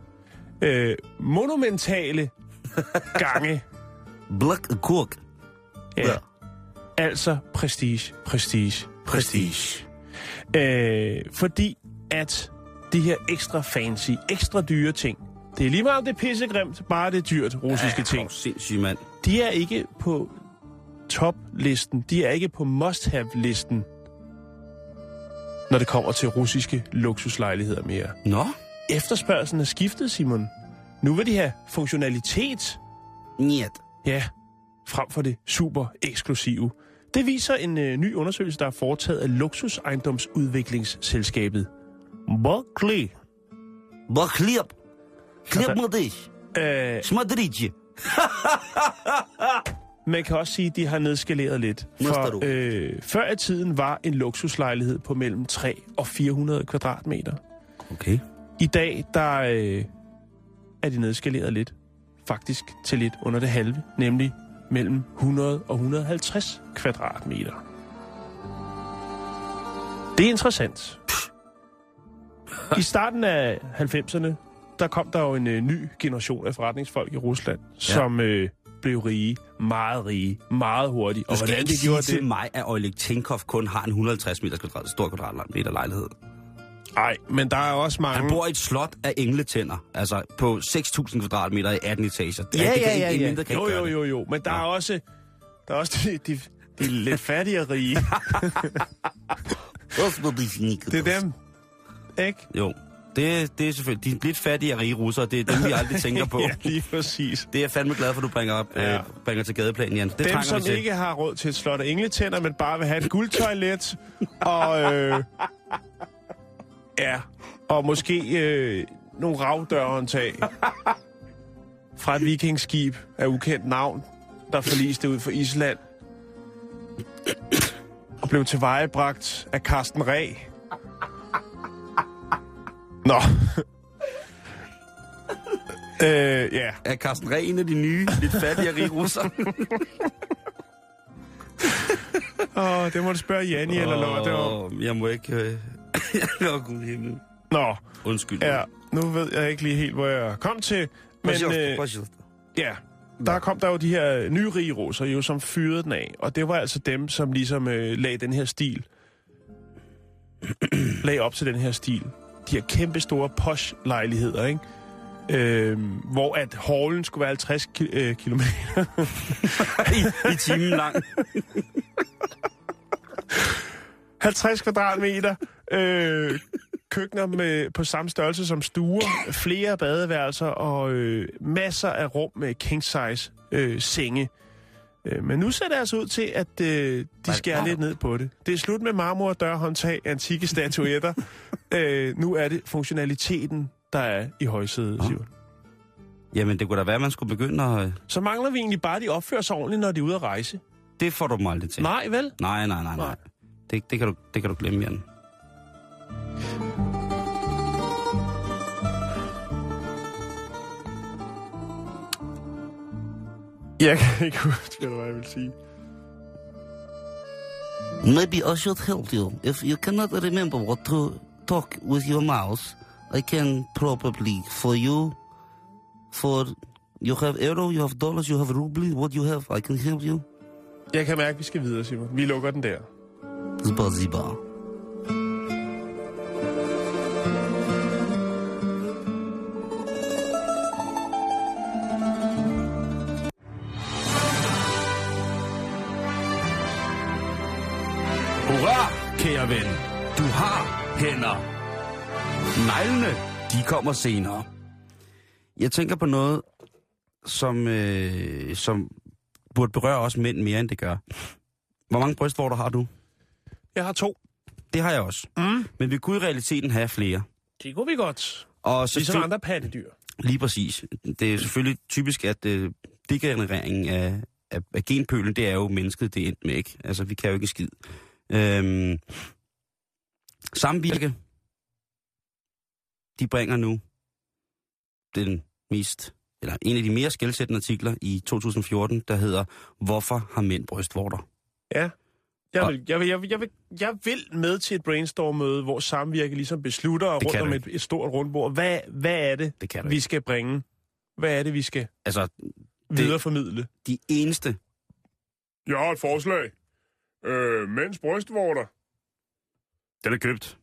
Monumentale gange. Black Cook. Ja. Altså prestige. Fordi at de her ekstra fancy, ekstra dyre ting, det er lige meget om det er pissegrimt, bare det er dyrt, russiske ting. Sindssygt, mand. De er ikke på toplisten, de er ikke på must-have-listen, når det kommer til russiske luksuslejligheder mere. Nå? Efterspørgselen er skiftet, Simon. Nu vil de have funktionalitet. Niet. Ja, frem for det super eksklusive. Det viser en ny undersøgelse, der er foretaget af luksusejendomsudviklingsselskabet Berkeley. Berkeley. Klip med det. Smadrige. Man kan også sige, at de har nedskaleret lidt. For før i tiden var en luksuslejlighed på mellem 3 og 400 kvadratmeter. Okay. I dag, der er de nedskaleret lidt. Faktisk til lidt under det halve. Nemlig mellem 100 og 150 kvadratmeter. Det er interessant. I starten af 90'erne, der kom der jo en ny generation af forretningsfolk i Rusland, som blev rige, meget hurtigt. Og hvordan det gjorde til mig, at Oleg Tinkov kun har en 150 meter stor kvadratmeter lejlighed. Nej, men der er også mange... Han bor i et slot af engletænder, altså på 6.000 kvadratmeter i 18 etager. Ja. Jo, men der er også de lidt fattige rige. Det er dem, ikke? Jo. Det er selvfølgelig... De lidt fattige og rige russere, det er dem, vi aldrig tænker på. Ja, lige præcis. Det er jeg fandme glad for, du bringer til gadeplanen, Jan. Dem, som ikke har råd til et slot af engletænder, men bare vil have et guldtoilet, og... og måske nogle ravdørhåndtag fra et vikingskib af ukendt navn, der forliste ud for Island, og blev tilvejebragt af Carsten Ræ. Nå. Ja. Er Carsten Ræ en af de nye, lidt fattige rige russer? Det må du spørge Janni eller Lotte om. Jeg må ikke... Gud himmel. Nå. Undskyld. Ja, nu ved jeg ikke lige helt, hvor jeg kom til. Men ja, der kom der jo de her nye rige russer, jo, som fyrede den af. Og det var altså dem, som ligesom lagde den her stil. Lagde op til den her stil. De her kæmpe store posh-lejligheder, ikke? Hvor at hallen skulle være 50 kilometer. I timen lang. 50 kvadratmeter. Køkkener på samme størrelse som stuer. Flere badeværelser og masser af rum med king-size senge. Men nu ser det altså ud til, at de skærer lidt ned på det. Det er slut med marmor, dørhåndtag, antikke statuetter. Nu er det funktionaliteten, der er i højsædet, Simon. Jamen, det kunne da være, at man skulle begynde at... Så mangler vi egentlig bare, at de opfører sig ordentligt, når de er ude at rejse. Det får du dem aldrig til. Nej, vel? Nej. Det kan du glemme, Jan. Jeg kan ikke huske, hvad jeg vil sige. Maybe I should help you. If you cannot remember what to talk with your mouth, I can probably for you. You have euro, you have dollars, you have ruble. What you have, I can help you. Jeg kan mærke, at vi skal videre, Simon. Vi lukker den der. Ziba. Hurra, kære ven. Du har hænder. Neglene, de kommer senere. Jeg tænker på noget, som burde berøre os mænd mere, end det gør. Hvor mange brystvorter har du? Jeg har 2. Det har jeg også. Men vi kunne i realiteten have flere. Det kunne vi godt. Og ligesom andre pattedyr. Lige præcis. Det er selvfølgelig typisk, at degenereringen af genpølen, det er jo mennesket, det er endt med, ikke? Altså, vi kan jo ikke skid. Samvirke, de bringer nu en af de mere skelsættende artikler i 2014, der hedder Hvorfor har mænd brystvorter? Ja. Jeg vil med til et brainstorm-møde, hvor Samvirke ligesom beslutter rundt om et stort rundbord. Hvad er det vi skal bringe? Hvad er det, vi skal videreformidle? De eneste. Jeg har et forslag. Mænds brystvorter. Den er købt.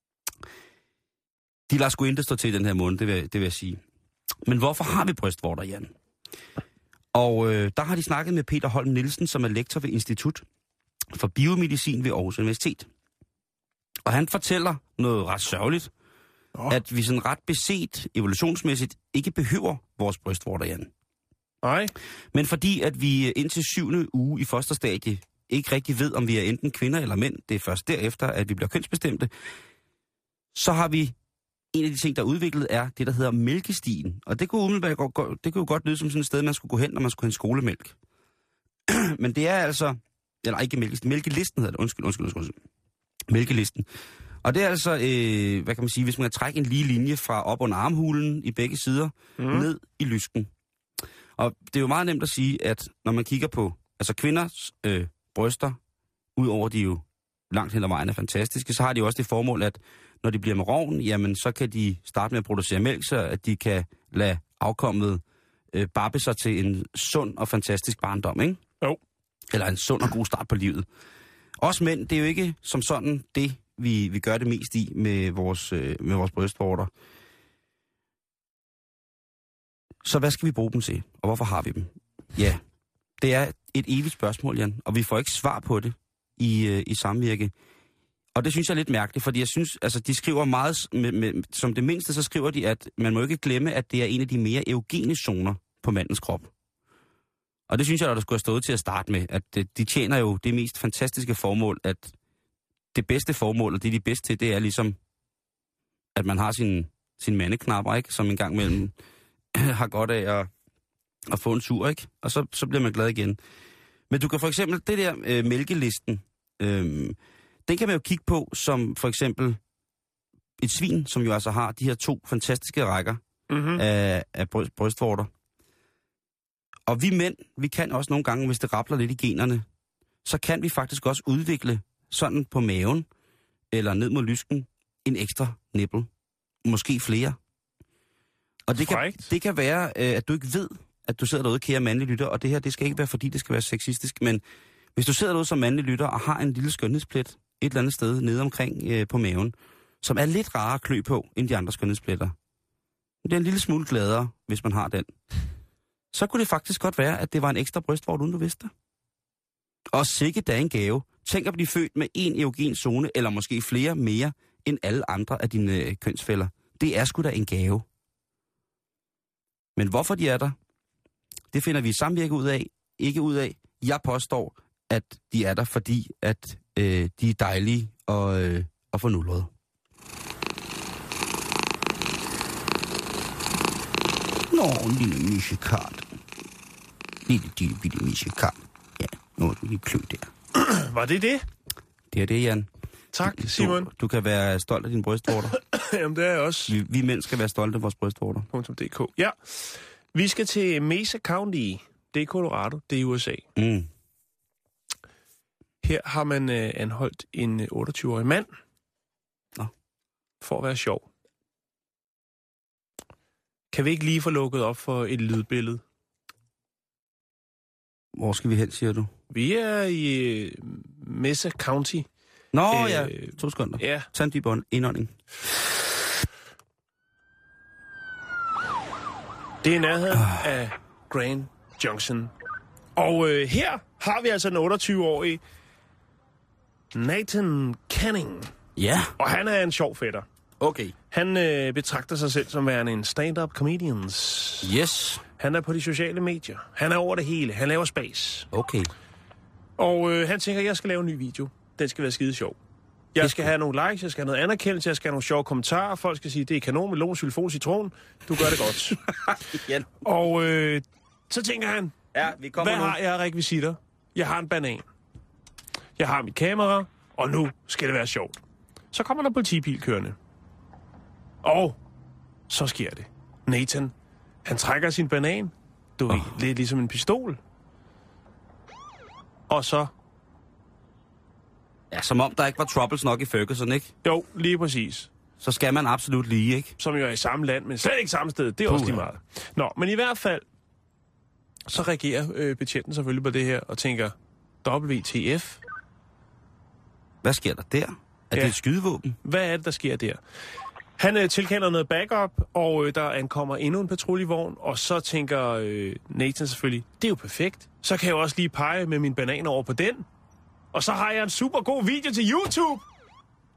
De lader sgu ikke stå til den her måned, det vil jeg sige. Men hvorfor har vi brystvorter, Jan? Og der har de snakket med Peter Holm Nielsen, som er lektor ved Institut for Biomedicin ved Aarhus Universitet. Og han fortæller noget ret sørgeligt, at vi sådan ret beset evolutionsmæssigt ikke behøver vores brystvorter, Jan. Nej. Men fordi at vi indtil 7. uge i fosterstadie ikke rigtig ved, om vi er enten kvinder eller mænd, det er først derefter, at vi bliver kønsbestemte, så har vi en af de ting, der er udviklet, er det, der hedder mælkestien. Og det kunne jo godt lyde som sådan et sted, man skulle gå hen, når man skulle have en skolemælk. Men det er altså... Eller ikke mælkestien, mælkelisten hedder det. Undskyld. Mælkelisten. Og det er altså, hvad kan man sige, hvis man kan trække en lige linje fra op under armhulen i begge sider, ned i lysken. Og det er jo meget nemt at sige, at når man kigger på altså kvinders bryster, udover de jo langt hen ad vejen er fantastiske, så har de jo også det formål, at når de bliver med rogn, jamen så kan de starte med at producere mælk, så at de kan lade afkommet babbe sig til en sund og fantastisk barndom, ikke? Jo. Eller en sund og god start på livet. Også mænd, det er jo ikke som sådan det, vi gør det mest i med vores brystvorter. Så hvad skal vi bruge dem til, og hvorfor har vi dem? Ja, det er et evigt spørgsmål, Jan, og vi får ikke svar på det i samvirke. Og det synes jeg er lidt mærkeligt, fordi jeg synes, altså de skriver meget, som det mindste, så skriver de, at man må ikke glemme, at det er en af de mere erogene zoner på mandens krop. Og det synes jeg, der skulle have stået til at starte med, at de tjener jo det mest fantastiske formål, at det bedste formål, og det er de bedste til, det er ligesom, at man har sin mandeknapper, ikke? Som en gang imellem har godt af at få en tur, ikke? Og så bliver man glad igen. Men du kan for eksempel, det der mælkelisten, den kan man jo kigge på som for eksempel et svin, som jo altså har de her 2 fantastiske rækker af brystvorter. Og vi mænd, vi kan også nogle gange, hvis det rappler lidt i generne, så kan vi faktisk også udvikle sådan på maven, eller ned mod lysken, en ekstra nippel. Måske flere. Og det kan være, at du ikke ved, at du sidder derude, kære mandlige lytter, og det her, det skal ikke være, fordi det skal være sexistisk, men hvis du sidder derude som mandlig lytter og har en lille skønhedsplet et eller andet sted nede omkring på maven, som er lidt rarere at klø på end de andre skønhedspletter. Det er en lille smule gladere, hvis man har den. Så kunne det faktisk godt være, at det var en ekstra brystvort, uden du vidste det. Og sikkert da en gave. Tænk at blive født med en erogen zone, eller måske flere mere, end alle andre af dine kønsfæller. Det er sgu da en gave. Men hvorfor de er der, det finder vi i samvirke ud af, ikke ud af. Jeg påstår, at de er der, fordi at de er dejlige og fornullede. Nå, en lille misekart. Lille misekart. Ja, nu er du lige klø der. Var det det? Det er det, Jan. Tak, Simon. Du kan være stolt af dine brystvorter. Jamen, det er jeg også. Vi mænd skal være stolte af vores brystvorter. .dk. Ja. Vi skal til Mesa County. Det er Colorado. Det er i USA. Mm. Her har man anholdt en 28-årig mand. Nå. For at være sjov. Kan vi ikke lige få lukket op for et lydbillede? Hvor skal vi hen, siger du? Vi er i Mesa County. Nå ja, 2 sekunder. Ja. Tag en dyb indånding. Det er nærheden af Grand Junction. Og her har vi altså en 28-årig Nathan Canning. Ja. Og han er en sjov fætter. Okay. Han betragter sig selv som værende en stand-up comedian. Yes. Han er på de sociale medier. Han er over det hele. Han laver spas. Okay. Og han tænker, at jeg skal lave en ny video. Den skal være skide sjov. Jeg skal have nogle likes, jeg skal have noget anerkendelse, jeg skal have nogle sjove kommentarer. Folk skal sige, det er kanon, melon, sylfon, citron. Du gør det godt. Igen. Og så tænker han, ja, vi kommer hvad nu. har jeg af rekvisitter? Jeg har en banan. Jeg har mit kamera, og nu skal det være sjovt. Så kommer der politibil kørende. Og så sker det. Nathan, han trækker sin banan. Du ved, lidt ligesom en pistol. Og så... Ja, som om der ikke var troubles nok i Ferguson, ikke? Jo, lige præcis. Så skal man absolut lige, ikke? Som jo er i samme land, men slet ikke samme sted. Det er også lige meget. Nå, men i hvert fald, så reagerer betjenten selvfølgelig på det her, og tænker, WTF? Hvad sker der der? Er det et skydevåben? Hvad er det, der sker der? Han tilkalder noget backup, og der ankommer endnu en patruljevogn, og så tænker Nathan selvfølgelig, det er jo perfekt. Så kan jeg jo også lige pege med min banan over på den. Og så har jeg en super god video til YouTube.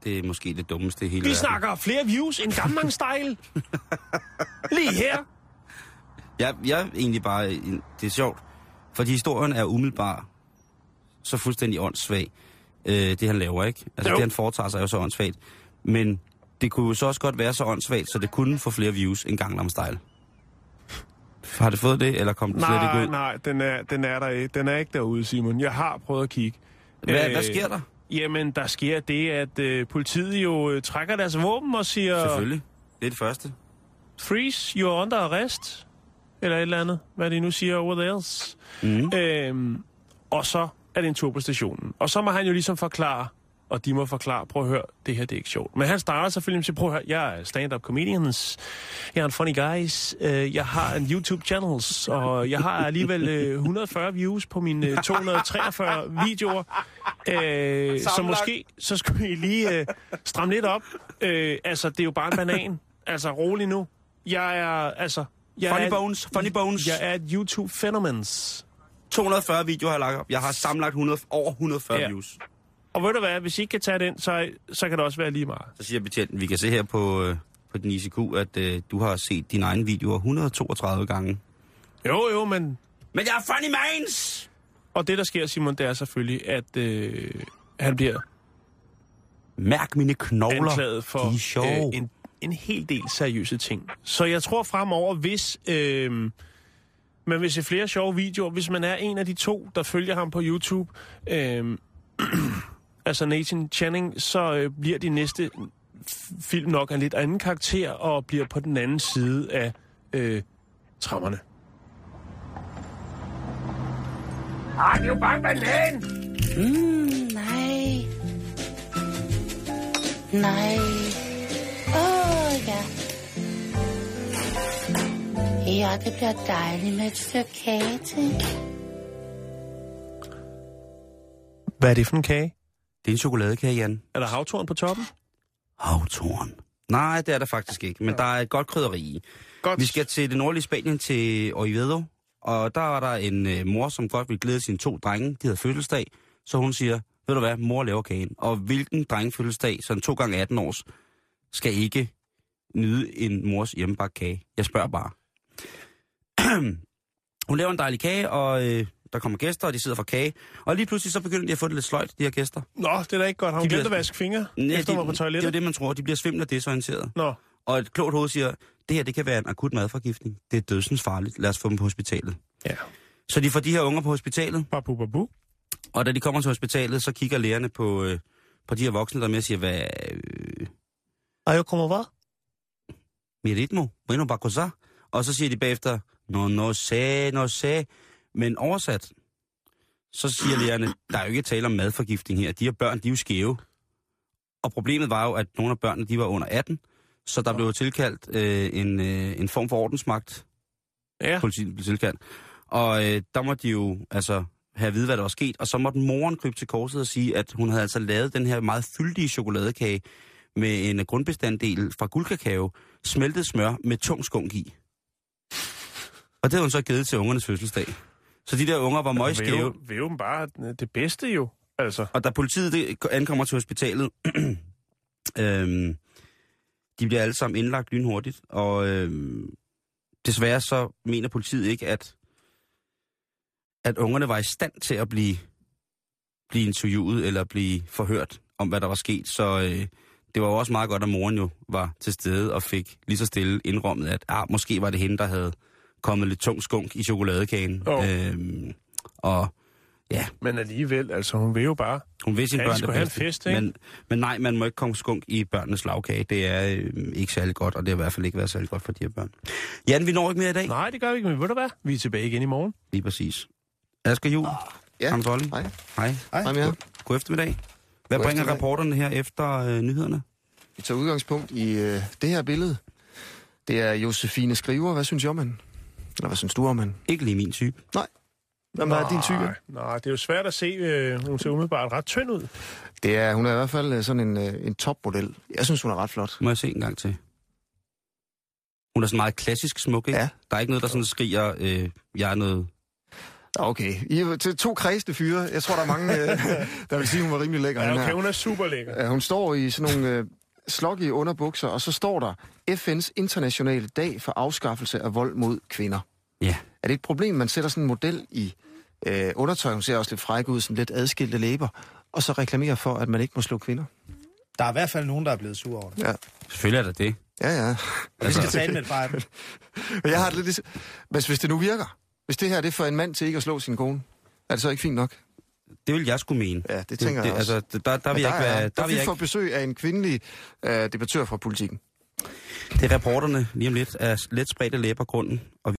det er måske det dummeste i hele Vi verden. snakker flere views end Gamlang Style. Lige her. Jeg er egentlig bare... Det er sjovt, fordi historien er umiddelbart så fuldstændig åndssvag, det han laver, ikke? Altså, jo. det han foretager sig er jo så åndssvagt. Men det kunne jo så også godt være så åndssvagt, så det kunne få flere views end Gangnam Style. Har det fået det, eller kom det slet ikke ud? Nej, den er der ikke. Den er ikke derude, Simon. Jeg har prøvet at kigge. Hvad sker der? Jamen, der sker det, at politiet jo trækker deres våben og siger... Selvfølgelig. Det er det første. Freeze, you're under arrest. Eller et eller andet, hvad de nu siger over there. Og så er det en tur på stationen. Og så må han jo ligesom forklare, og de må forklare, prøv at høre, det her det er ikke sjovt. Men han starter selvfølgelig med at sige, prøv at høre, jeg er stand-up comedians, jeg er en funny guys, jeg har en YouTube-channels, og jeg har alligevel 140 views på mine 243 videoer. Så måske, så skulle I lige stramme lidt op. Altså, det er jo bare en banan. Altså, rolig nu. Jeg er, Funny bones. Jeg er et YouTube-fænomens. 240 videoer har jeg lagt op. Jeg har sammenlagt over 140 views. Og ved du hvad, hvis I ikke kan tage den, så kan det også være lige meget. Så siger betjenten, vi kan se her på din ICQ, at du har set dine egne videoer 132 gange. Jo, men... Men jeg er funny mans! Og det, der sker, Simon, det er selvfølgelig, at han bliver... Mærk mine knogler. Anklaget for en hel del seriøse ting. Så jeg tror fremover, hvis... man vil se flere sjove videoer, hvis man er en af de 2, der følger ham på YouTube... altså Nathan Channing, så bliver de næste film nok af lidt anden karakter, og bliver på den anden side af trammerne. Ah, det er jo bare en banan! Nej. Ja. Ja, det bliver dejligt med et stykke kage til. Hvad er det for en kage? Det er en chokoladekage, Jan. Er der havtorn på toppen? Havtorn? Nej, det er der faktisk ikke, men der er et godt krydderi i. Godt. Vi skal til det nordlige Spanien, til Oviedo, og der var der en mor, som godt ville glæde sine 2 drenge. De havde fødselsdag, så hun siger, ved du hvad, mor laver kagen. Og hvilken drengefødselsdag, sådan 2 gange 18 års, skal ikke nyde en mors hjemmebagt kage? Jeg spørger bare. Hun laver en dejlig kage, og der kommer gæster, og de sidder for kage. Og lige pludselig så begynder de at få det lidt sløjt, de her gæster. Nå, det er da ikke godt. Har hun glemt at vaske fingre efter mig på toilettet? Det er jo det, man tror. De bliver svimlet og desorienteret. Nå. Og et klogt hoved siger, det her det kan være en akut madforgiftning. Det er dødsens farligt. Lad os få dem på hospitalet. Ja. Så de får de her unger på hospitalet. Babu. Og da de kommer til hospitalet, så kigger lægerne på de her voksne, der med og siger, hvad... Ayo, como va? Mi ritmo, bueno, va cosa. Og så siger de bagefter, no sé. Men oversat, så siger lægerne, der er jo ikke tale om madforgiftning her. De her børn, de er jo skæve. Og problemet var jo, at nogle af børnene, de var under 18, så der blev tilkaldt en form for ordensmagt. Ja. Politiet blev tilkaldt. Og der måtte de jo altså have at vide, hvad der var sket. Og så måtte moren krybe til korset og sige, at hun havde altså lavet den her meget fyldige chokoladekage med en grundbestanddel fra guldkakao, smeltet smør med tung skunk i. Og det havde hun så givet til ungernes fødselsdag. Så de der unger var møgskæve. Vil jo bare det bedste jo, altså. Og da politiet ankommer til hospitalet, de bliver alle sammen indlagt lynhurtigt, og desværre så mener politiet ikke, at ungerne var i stand til at blive interviewet eller blive forhørt om, hvad der var sket. Så det var jo også meget godt, at moren jo var til stede og fik lige så stille indrømmet, at måske var det hende, der havde kommet lidt tung skunk i chokoladekagen. Og ja. Men alligevel, altså hun vil jo bare... Hun vil sine børn det have en fest, ikke? Men nej, man må ikke komme skunk i børnenes lavkage. Det er ikke særlig godt, og det har i hvert fald ikke været særlig godt for de her børn. Jan, vi når ikke mere i dag. Nej, det gør vi ikke, men ved du hvad? Vi er tilbage igen i morgen. Lige præcis. Asger Juhl. Ja. Hans Olling. Hej. Hej. God eftermiddag. Hvad bringer reporterne her efter nyhederne? Vi tager udgangspunkt i det her billede. Det er Josefine Skriver. Hvad synes jeg om hende? Eller hvad synes du om hende? Ikke lige min type. Nej. Hvad er din type? Nej, det er jo svært at se. Hun ser umiddelbart ret tynd ud. Hun er i hvert fald sådan en topmodel. Jeg synes, hun er ret flot. Må jeg se en gang til? Hun er sådan meget klassisk smuk, ikke? Ja. Der er ikke noget, der sådan skriger, jeg er noget... Okay, I er til 2 kredsende fyre. Jeg tror, der er mange, der vil sige, hun var rimelig lækker. Ja, okay, her. hun er super lækker. Hun står i sådan nogle sloggy underbukser, og så står der FN's internationale dag for afskaffelse af vold mod kvinder. Ja. Er det et problem, man sætter sådan en model i undertøj, hun ser også lidt fræk ud, sådan lidt adskilte læber, og så reklamerer for, at man ikke må slå kvinder? Der er i hvert fald nogen, der er blevet sur over det. Ja. Selvfølgelig er der det. Ja. Og vi skal tale med et par af dem. Jeg har det lidt... Hvis det nu virker, hvis det her det er for en mand til ikke at slå sin kone, er det så ikke fint nok? Det vil jeg skulle mene. Ja, det tænker jeg også. Altså, der vil jeg ikke være... Der vil vi få besøg af en kvindelig debattør fra Politikken. Det er reporterne lige om lidt af let spredte læber grunden, og